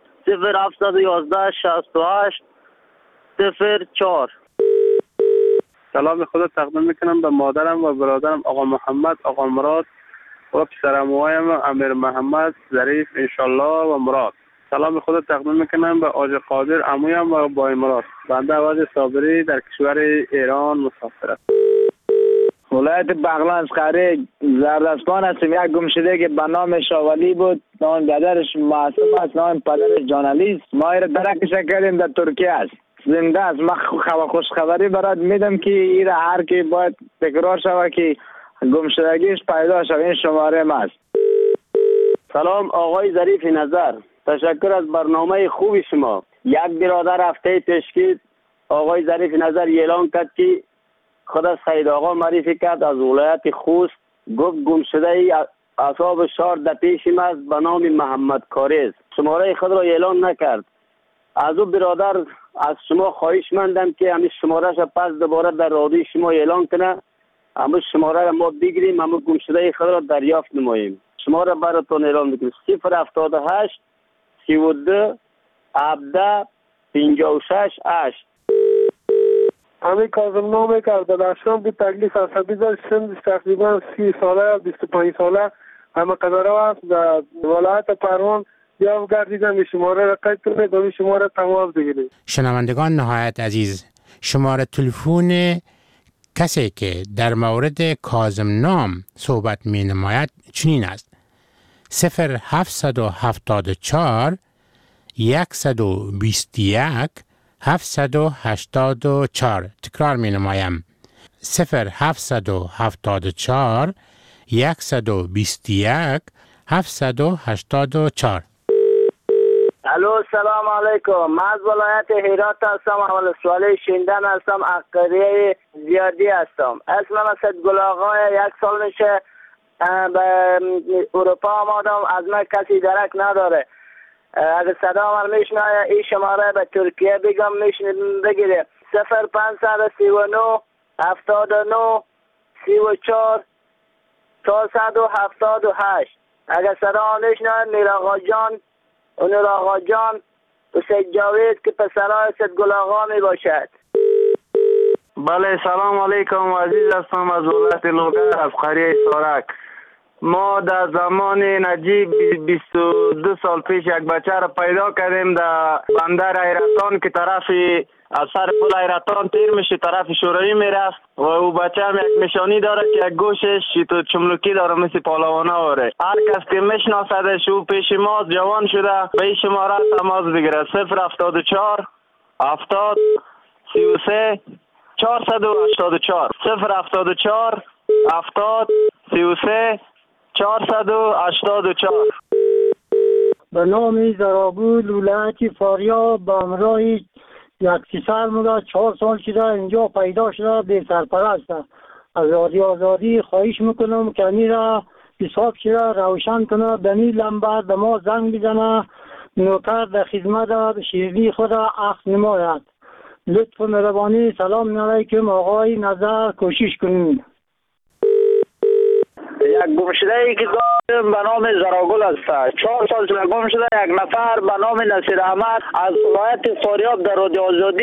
68 04. سلام خود تقدیم میکنم به مادرم و برادرم آقا محمد، آقا مراد و پسرعموهایم امیر محمد ظریف انشالله و مراد. سلام خود تقدیم میکنم به آج قادر عمویم و بای مراد. بنده عوض صابری در کشور ایران مسافر است. ولایت بغلان قریه زردستان هستیم. یک گمشده که به نام شاولی بود، نام پدرش معصوم است، نام پدرش جانعلی است. ما را درکش کردیم در ترکیه است، زنده است. من خوشخبری برات میدم که این هر کی باید تکرار شود که گمشدگیش پیدا شود. این شماره ما است. سلام آقای ظریف نظر، تشکر از برنامه خوب شما. یک برادر هفته پیش که آقای ظریف نظر اعلان کرد که خود از سید آقا معرفی کرد از ولایت خوست، گفت گمشده اصحاب شهر در پیشم است به نام محمد کاریز. شماره خود را اعلان نکرد. از او برادر از شما خواهش مندم که همین شماره شا پس دوباره در رادیو شما اعلان کنه، همین شماره را ما بگیریم، همین گمشده خود را دریافت نماییم. شماره براتون اعلان میکنیم 078 32 17 56 8. همین کاظم نامه کرده در شام که تکلیف عصبی داشتم تقریبا 30 ساله 25 ساله همه قدره است در ولایت پروان یا گردیدم شماره را قید کنید و شماره تماس بگیرید. شنوندگان نهایت عزیز، شماره تلفن کسی که در مورد کاظم نام صحبت می نماید چنین است: 0774 121 784. تکرار می نمایم: 0774 121 784. الو سلام علیکم. من از ولایت هرات هستم. اول سوالی شیندن هستم. عقیده زیادی هستم. اسمم اسد گل آقا. 1 سال میشه به اروپا آمدم. از من کسی درک نداره. اگر صدا من میشنه این شماره به ترکیه بگم میشنه بگیره. 0539 79 34 478. اگر صدا میشنه میر آقا جان اونور آقا جان و سید جاوید که پسرای سید گل آقا می باشد. بله سلام علیکم. عزیز هستم از ولایت لوگر از قریه سارک. ما در زمان نجیب 22 سال پیش یک بچه را پیدا کردیم در بندر ایرتان که طرفی از سر پل ایرتان تیر میشه طرف شوروی میرفت و او بچه هم یک نشانی داره که یک گوشش تو چملوکی داره مثل پالوانا آره. هر کس که میشناسدش او پیش ما جوان شده به این شماره تماس بگیره. 074 70 33 484 074 70 33 484. به نام زرابول ولایت فاریاب به همراه یک پسر مده 4 سال شده اینجا پیدا شده به سرپرست. از رادیو آزادی خواهش میکنم که امی را حساب شده روشن کنه، به می لمبه به ما زنگ بزنه، نوکر در خدمت شیرینی خود عقد نماید. لطف و مهربانی. سلام علیکم آقای نظر کوشش کنید. یک گمشده ای که دارم به نام زراگل است. 4 سال شده گم شده. یک نفر به نام نصیر احمد از ولایت فاریاب در رادیو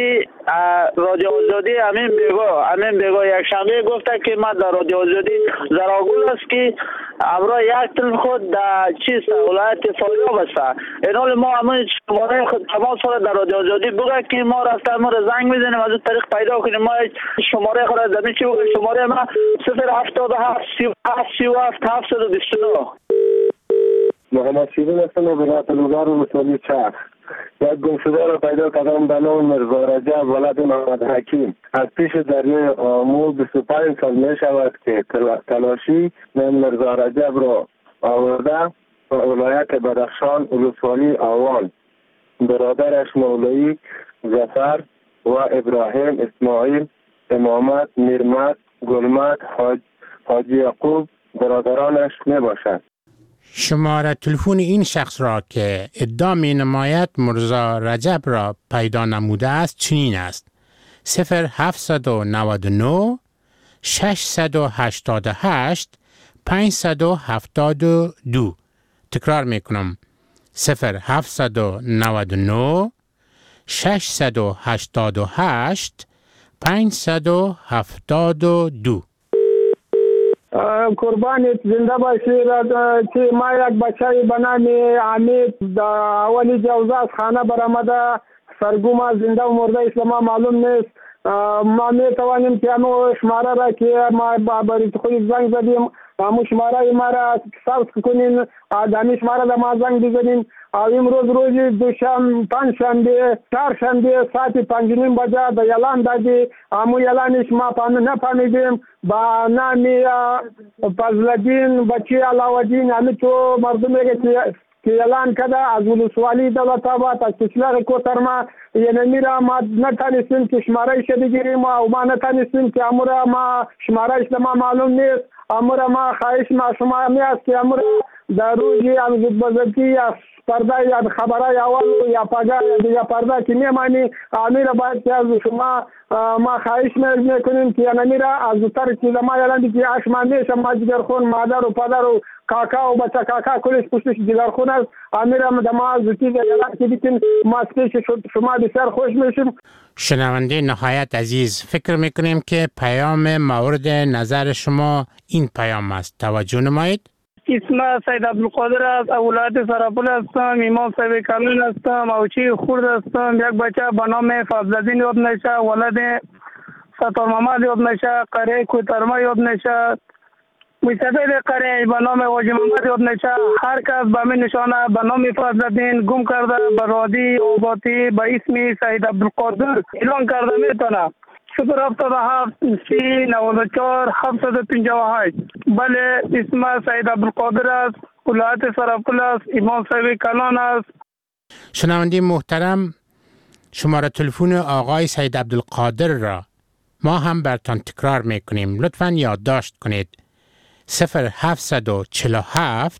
آزادی امین بیگو یک شنبه گفته که من در رادیو آزادی زراگل است که امرا یک تلفن خود در چیست ولایت فاریاب است. این حال ما همون شماره خود تماس خود در رادیو آزادی بگه که ما رفتیم ما زنگ میزنیم از اون طریق پیدا کنیم. ما شماره خود زمین چی بگه شماره ما 077 37 729. محمد شیرین هستم و ولایت لوگر و مسئولی چرخ. یک گمشده را پیدا کردم به نام مرزا رجب ولد محمد حکیم. از پیش دریای آمو 25 سال می شود که تلاشی مرزا رجب را آورده و ولایت بدخشان ولسوالی آوان. برادرش مولوی ظفر و ابراهیم اسماعیل امامت میرمت گلمت حاجی یعقوب برادرانش می باشد. شماره تلفن این شخص را که ادعا می نماید مرزا رجب را پیدا نموده است چنین است: 0799 688 572. تکرار می کنم: 0799 688 572. قربانت زنده باشید. که ما یک بچه به نام حمید در اولی جوزاس خانه برآمده سرگوم زنده و مرده اسلام معلوم نیست. ما می توانیم که همون شماره را که ما برای خود زنگ زدیم همون شماره ما را ثبت کنین، دانی شماره را ما زنگ بزنین. امروز روز دوشنبه پنجشنبه چهارشنبه ساعت 5:30 بجه به یلان دادی. همون یلانش ما نفهمیدیم با نامی فضلالدین بچه علاوالدین. همین تو مردم که که اعلان کرده از ولسوالی دولت آباد از کشور کوترما، یعنی میرا ما نتانستیم که شمارهش بگیریم و ما نتانستیم که امورا ما شمارهش ما معلوم نیست. امورا ما خواهش ما شما میست که امورا در روی بزرگی یا پرده یا خبرهای اول یا پگاه یا پرده که میمانی امیر باید که از شما ما خواهش میکنیم که امیرا از تر چیز ما یادند که اشمانده شما جگرخون مادر و پدر و کاکا و بچه کاکا کلش پشتش جگرخون است. امیرا ما زوتی یادند که بیتیم ما سپیش شما بسیار خوش میشیم. شنونده نهایت عزیز، فکر میکنیم که پیام مورد نظر شما این پیام است. توجه نمایید. اسم سید عبدالقادر است، اولاد سرپل هستم، امام صاحب کامل هستم، اوچی خورد هستم. یک بچه به نام فضلالدین یاد نشه، ولد ستار محمد یاد نشه، قره کوترما یاد نشه، مصطفی قره به نام واجی محمد یاد نشه. هر کس به من نشانه به نام فضلالدین گم کرده به رادی آبادی به اسم سید عبدالقادر اعلان کرده میتونه. 077 30 94 758. بله، اسم سید عبدالقادر است، ولایت سرپل است، امام صاحب کلان است. شنونده محترم، شماره تلفن آقای سید عبدالقادر را ما هم برتان تکرار میکنیم. لطفاً یادداشت کنید. 0747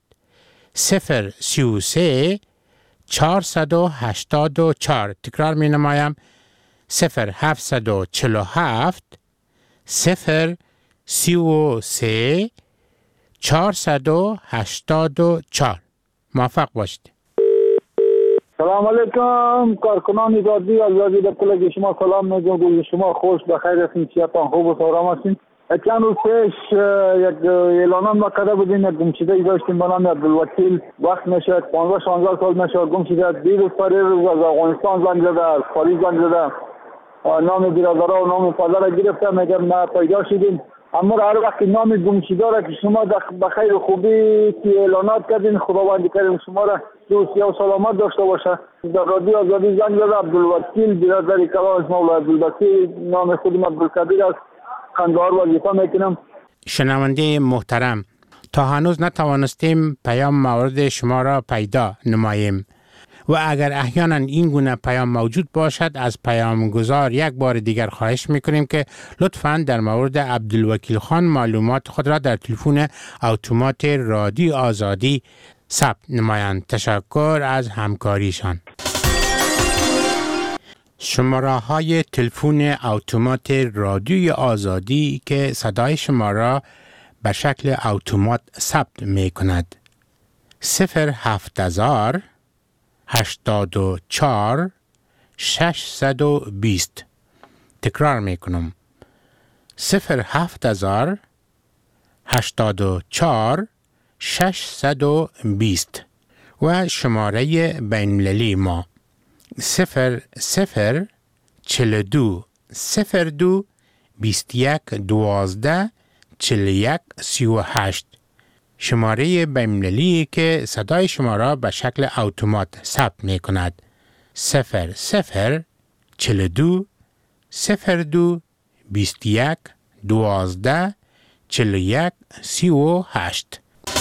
033 484. تکرار می نمایم. 0747 033 484. موفق باشید. سلام علیکم کارکنان رادیو آزادی، در کل شما سلام میگم. شما خوش بخیر هستین، چیتان خوب و سلام هستین. چند روز پیش یک اعلانات ما کرده بودیم، یک گمشده داشتیم به نام عبدالوکیل. وقت نشد 15-16 سال نشد گم شده. دیروز پریر از افغانستان زنگ زده، از پاریس زنگ زده، نام برادرها و نام پدر را گرفته، میگم نه پیدا شدیم. اما هر وقت نام گمشده را که شما بخیر و خوبی که اعلانات کردین، خداوند کریم شما را دوستی و سلامت داشته باشه. در رادیو آزادی زنگ زده عبدالوکیل، برادر کلان مولا عبدالبصیر، نام خودم عبدالکبیر است، خنده‌دار وظیفه میکنم. شنونده محترم، تا هنوز نتوانستیم پیام مورد شما را پیدا نماییم و اگر احیانا این گونه پیام موجود باشد از پیامگزار یک بار دیگر خواهش میکنیم که لطفاً در مورد عبدالوکیل خان معلومات خود را در تلفن اتومات رادیو آزادی ثبت نمایند. تشکر از همکاریشان. شماره های تلفن اتومات رادیوی آزادی که صدای شما را به شکل اتومات ثبت می کند: 07000 84 620. تکرار می کنم: 07000 84 620. و شماره بین‌المللی ما 0042 02 21 12 41 38. شماره بین‌المللی که صدای شما را به شکل اتومات ثبت می کند: 0042 02 21 12 41 38.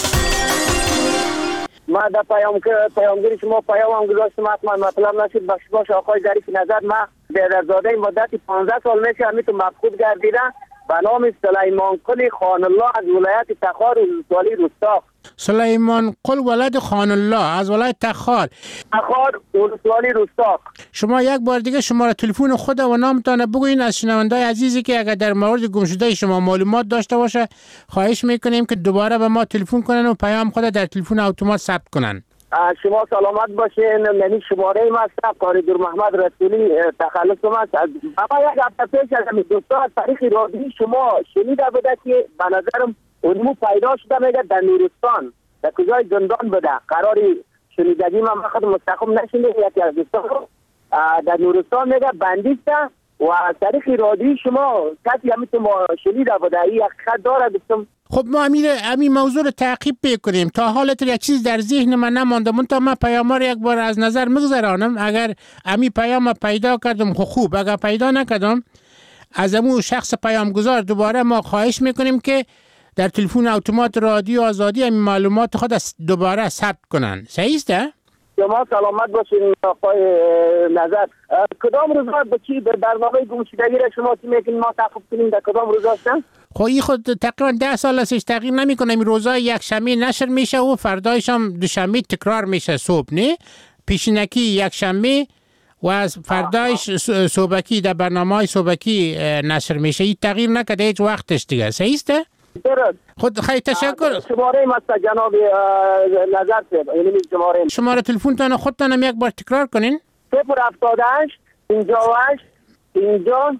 ما در پیامگیری شما پیامم گذاشتم، حتما مطلب نشد. بخش باش آقای ظریف نظر، ما بیادرزاده مدت 15 سال میشه همیتون مفقود گردیده به نام سلیمان قل خان الله از ولایت تخار ولسوالی رستاق. سلیمان قل ولد خان الله از ولایت تخار ولسوالی رستاق. شما یک بار دیگه شماره تلفن خود و نامتان بگوین از شنوندای عزیزی که اگر در مورد گمشده شما معلومات داشته باشه خواهش میکنیم که دوباره به ما تلفن کنن و پیام خود در تلفن اتومات ثبت کنن. شما سلامت باشین. یعنی شماره ما است قاری دور محمد رسولی تخلص ما است. اما یک هفته پیش از دوستان از تاریخ رادیویی شما شنیده بوده که به نظرم اونمو پیدا شده، میگه در نورستان در کجای زندان بوده. قراری شنیدگی من خود مستقیم نشینده، یکی از دوستان در نورستان میگه بندیسته و از تاریخ رادیویی شما کسی همیتون شنیده بوده. این حقیقت داره گفتم. خب ما امیر موضوع رو تعقیب بکنیم. تا حالت یک چیز در ذهن من نمانده، من تا من پیام رو یک بار از نظر مگذرانم. اگر امی پیام پیدا کردم خوب، اگر پیدا نکردم از امو شخص پیامگذار دوباره ما خواهش میکنیم که در تلفن اتومات رادیو آزادی این معلومات خود دوباره ثبت کنن. صحیح است؟ شما سلامت باشین آقای نظر. کدام روزا به چی برنامه گمشدگی را شما چی میکنین ما تعقیب کنیم در کدام روزا هستن؟ خب این خود تقریبا 10 سال هستش تغییر نمیکنه. این روزا یک شنبه نشر میشه و فردایش هم دوشنبه تکرار میشه صبح، نه؟ پیشینکی یک شنبه و از فردایش صبحکی در برنامه‌های صبحکی نشر میشه. این تغییر نکرده هیچ وقتش دیگه. صحیح است؟ درست. خود خیلی تشکر. شماره ماست جناب نظر صاحب. یعنی شماره تلفنتان خودتان هم یک بار تکرار کنین. 078 58 50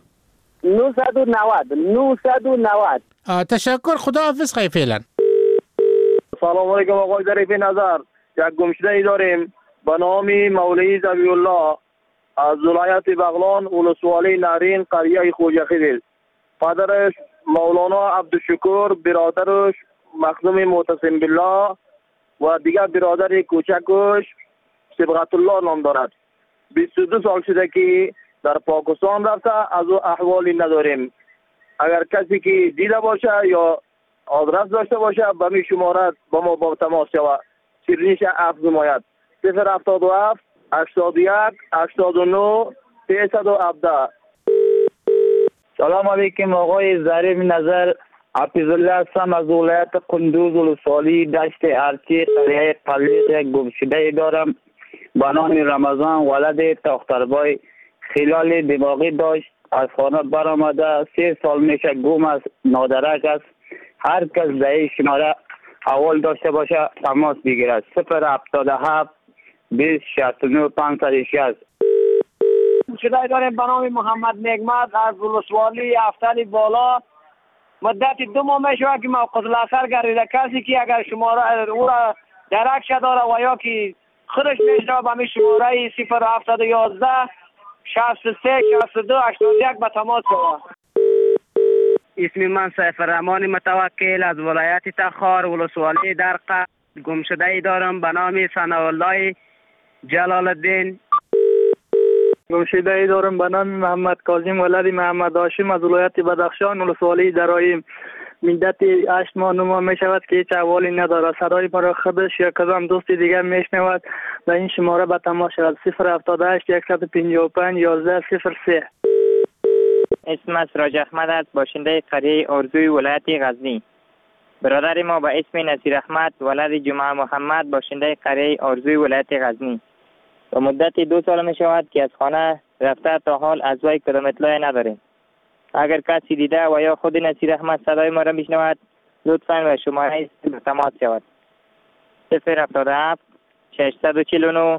990. تشکر. خدا حافظ. خیلی فعلا. سلام علیکم آقای ظریف نظر. یک گمشده ای داریم به نام مولوی ذبیح الله از ولایت بغلان، ولسوالی نارین، قریه خوجه خیل. پدرش مولانا عبدالشکور، برادرش مخدوم معتصم بالله و دیگر برادر کوچکش صبغت الله نام دارد. 22 سال شده که در پاکستان رفته، از او احوالی نداریم. اگر کسی که دیده باشه یا آدرس داشته باشه به می شماره با ما با تماس شود. سیرینش افز نماید 077 81 89 317. سلام علیکم آقای ظریف نظر. حفیظ الله هستم از ولایت قندوز، ولسوالی دشت ارچی، قریه قلیق. یک گمشده دارم به نام رمضان، ولد تاختربای. خلال دماغی داشت، از خانه برآمده. 3 سال میشه گم است، نادرک است. هر کس در شماره اول داشته باشه تماس بگیرد. 077 20 69 560. شده داریم به نام محمد نعمت از ولسوالی افتری بالا. مدت 2 ماه میشه که موقف الاثر گردیده. کسی که اگر شماره او را درک داره و یا که خودش میشه به می شماره 0711 63 62 81 به تماس شود. اسم من سیف الرحمن متوکل از ولایت تخار، ولسوالی درقه. گمشده ای دارم به نام ثناءالله جلال الدین. گمشده ای دارم به نام محمد کاظم ولد محمد هاشم از ولایت بدخشان، ولسوالی درایم. مدت 8 ماه 9 ماه می شود که هیچ احوالی ندارد. صدای ما را خودش یا کدام دوست دیگر میشنود و این شماره به تماس شود. 078 155 1103. اسم سراج احمد است، باشنده قریه ارزوی ولایت غزنی. برادر ما به اسم نصیر احمد ولد جمعه محمد، باشنده قریه ارزوی ولایت غزنی. و مدت 2 سال می شود که از خانه رفته، تا حال از وی کدام اطلاعی نداریم. اگر کسی دیده و یا خود نصیر احمد صدای ما را میشنود لطفاً و شماره به تماس شود. 077 649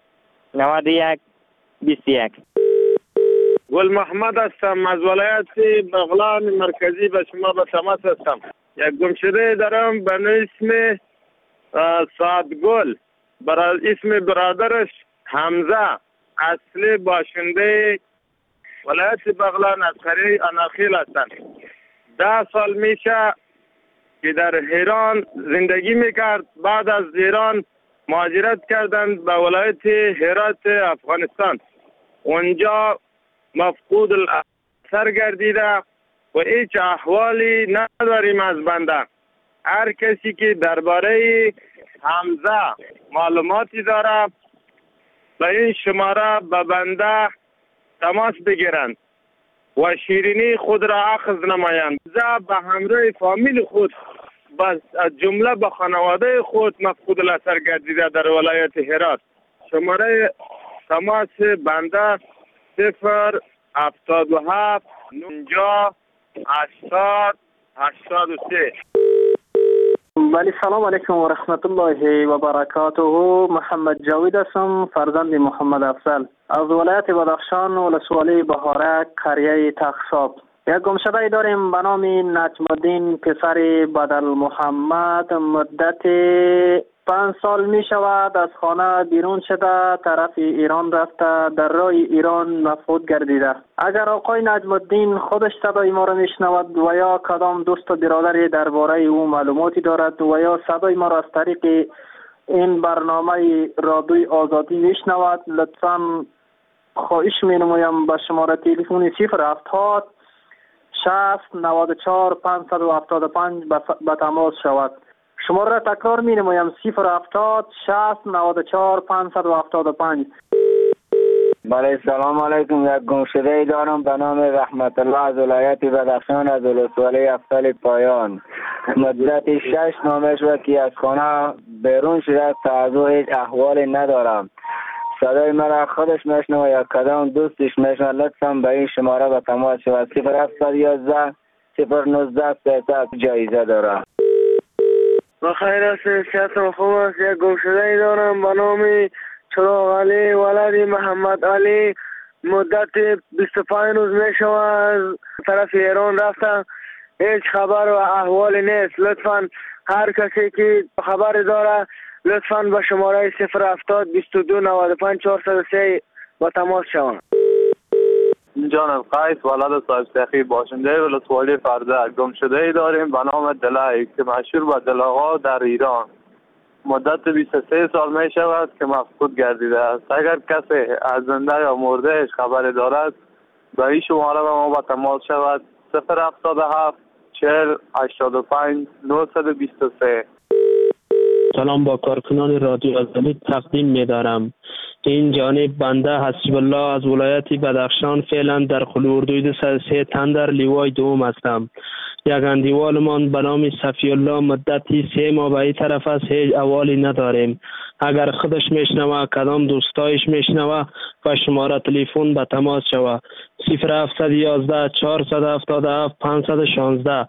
91 21. گل محمد هستم از ولایت بغلان مرکزی، به شما به تماس هستم. یک گمشده دارم به اسم سعد گل، اسم برادرش حمزه، اصلی باشنده ولایت بغلان از قریه اناخیل هستند. 10 سال میشه که در ایران زندگی میکرد. بعد از ایران مهاجرت کردند به ولایت هرات افغانستان. اونجا مفقود الاثر گردیده و هیچ احوالی نداریم از بنده. هر کسی که درباره حمزه معلوماتی داره به این شماره به بنده تماس بگیرند و شیرینی خود را اخذ نمایند. به همراه فامیل خود از جمله به خانواده خود مفقود الاثر گردیده در ولایت هرات. شماره تماس بنده 077 90 80 83. بله، سلام علیکم و رحمت الله و برکاته. محمد جاوید هستم، فرزند محمد افضل از ولایت بدخشان، ولسوالی بهارک، قریه تخشاب. یک گمشده داریم به نام نجم الدین پسر بدل محمد. مدت 5 سال می شود از خانه بیرون شده، طرف ایران رفته، در راه ایران مفقود گردیده. اگر آقای نجم الدین خودش صدای ما را می شنود و یا کدام دوست و برادری درباره او معلوماتی دارد و یا صدای ما را از طریق این برنامه رادیوی آزادی می شنود، لطفاً خواهش می نمایم به شماره تلفن 070 60 94 575 به تماس شود. شماره را تکرار می نمایم 070 60 94 575. بله سلام علیکم. یک گمشده ای دارم به نام رحمت الله از ولایت بدخشان از ولسوالی افضل پایان. مدت 6 ماه شد که از خانه بیرون شده تا از او هیچ احوالی ندارم. صدای مرا خودش میشنوه یا کدام دوستش میشنوه. لطفا به این شماره به تماس شود 0711 019 300 جایزه دارم. بخیر است، صحت خوب است. یک گمشده ای دارم به نام چراغ علی ولد محمد علی. مدت 25 روز می شود از طرف ایران رفتم، هیچ خبر و احوالی نیست. لطفا هر کسی که خبر داره لطفا به شماره 070 22 95 403 با تماس شوند. جانم قیس ولد صاحب سخی باشنده ولسوالی فرزه. گمشده ای داریم به نام دلای که مشهور به دلاغا در ایران. مدت 23 سال می شود که مفقود گردیده است. اگر کسی از زنده یا مرده خبر دارد به این شماره به ما به تماس شود 077 40 85 923. سلام، با کارکنان رادیو آزادی تقدیم می دارم. این جانب بنده حسیب الله از ولایت بدخشان فعلا در خلوردوی 3 تندر لیوای دوم هستم. یک اندیوالمان به نام صفی الله مدتی 3 ماه به این طرف است، هیچ احوالی نداریم. اگر خودش میشنوه کدام دوستایش میشنوه و شماره تلفن به تماس شوه 0711 477 516.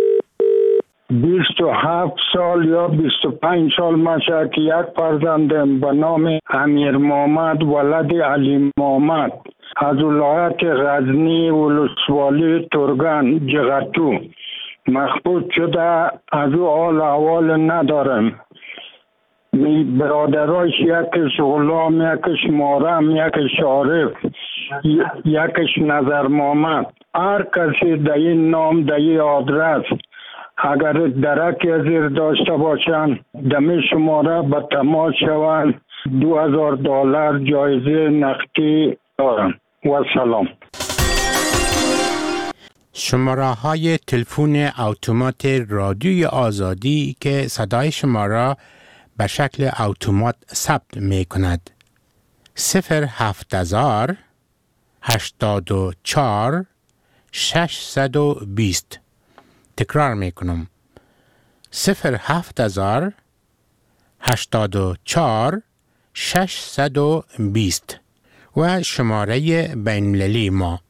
27 سال یا 25 سال میشه که یک فرزندم به نام امیر محمد ولد علی محمد از ولایت غزنی ولسوالی ترگان جغتو مخبوط شده. از او حال احوال ندارم. برادرایش یکش غلام، یکش مارم، یکش عارف، یکش نظر محمد. هر کسی در این نام در این آدرس اگر درکی زیر داشته باشن دمی شماره به تماس شوند. $2000 جایزه نقدی دارم. و سلام. شماره های تلفن اتومات رادیوی آزادی که صدای شما را به شکل اتومات ثبت می کند 07000 84 620. تکرار می کنم 07000 84 620 و شماره بین‌المللی ما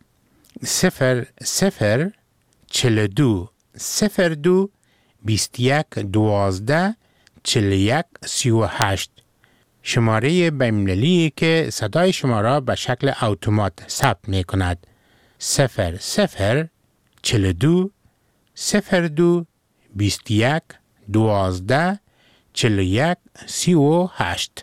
0042 02 21 12 41 38. شماره بین‌المللی که صدای شما را به شکل اتومات ثبت می کند 0042 02 21 12 41 38.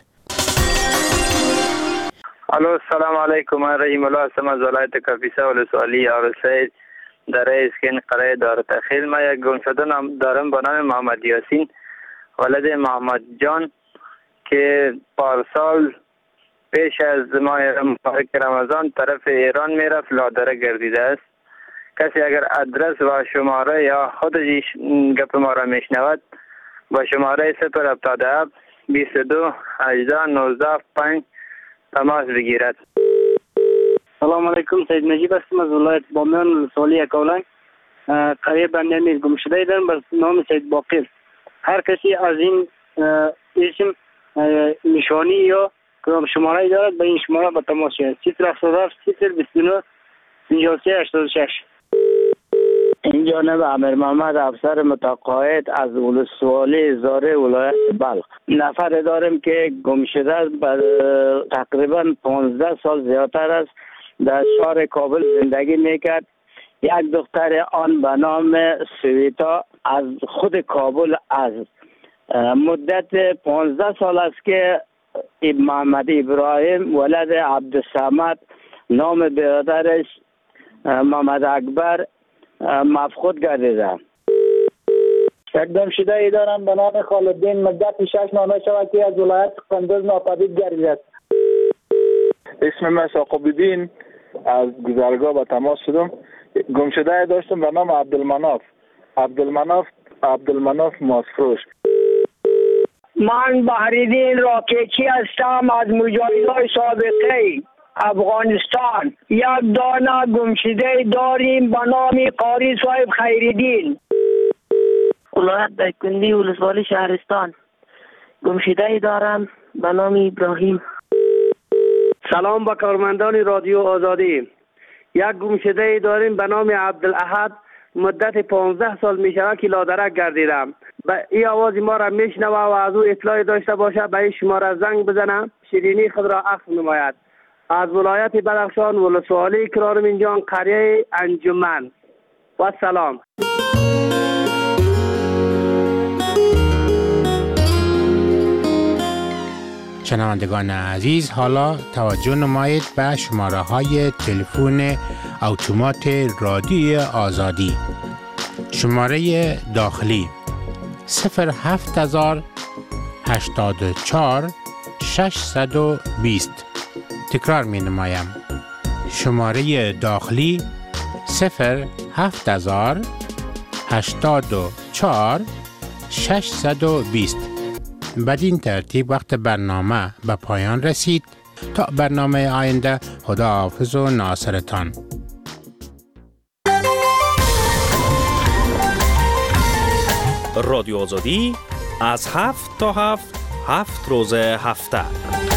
الو سلام علیکم. من رحیم الله هستم از ولایت کاپیسا ولسوالی آرسید در اسکین قلعه دار تخیل. من یک گمشده دارم به نام محمد یاسین ولد محمد جان که پارسال پیش از ماه مبارک رمضان طرف ایران میرفت، لادره گردیده است. کسی اگر ادرس و شماره یا خودش گپ ما را میشنود با شماره 077 22 18 19 5 تماس بگیرد. سلام علیکم، سید نجیب هستم از ولایت بامیان ولسوالی اکولنگ. قریه بنده نیز گمشده دارم به نام سید باقر. هر کسی از این اسم نشانی یا شماره دارد به این شماره به تماس شود 077 029 53 86. این جانب امیر محمد افسر متقاعد از ولسوالی زاره ولایت بلخ. نفر داریم که گم شده است. تقریبا 15 سال زیادتر است در شهر کابل زندگی میکرد. یک دختر آن به نام سویتا از خود کابل است. مدت 15 سال است که محمد ابراهیم ولد عبدالصمد نام برادرش محمد اکبر مفقود گردیده. یک گمشده ای دارم به نام خالدین مدت 6 ماه شود که از ولایت قندوز ناپدید گردیده است. اسم من ساقب الدین از گذرگاه با تماس شدم. گمشده داشتم به نام عبدالمناف ماسفروش. من بحریدین راکیچی هستم از مجاهدای سابقه افغانستان. یک دانه گمشده داریم به نام قاری صاحب خیریدین. ولایت دایکنډي ولسوالي شهرستان. گمشده دارم به نام ابراهیم. سلام به کارمندان رادیو آزادی. یک گمشده داریم به نام عبدالاحد. مدت 15 سال می شود که لادرک گردیدم. این آواز ما را میشنوه و از او اطلاع داشته باشه به این شماره زنگ بزنم شیرینی خود را عفو نماید. از ولایت بدخشان ولسوالی کرارمینجان قریه انجمن. و سلام. شنوندگان عزیز، حالا توجه نمایید به شماره های تلفن اتومات رادیو آزادی. شماره داخلی 07084 620. تکرار می نمایم. شماره داخلی 07084 620. بدین ترتیب وقت برنامه به پایان رسید. تا برنامه آینده، خداحافظ و ناصرتان. رادیو آزادی از 7 تا 7 روز هفته.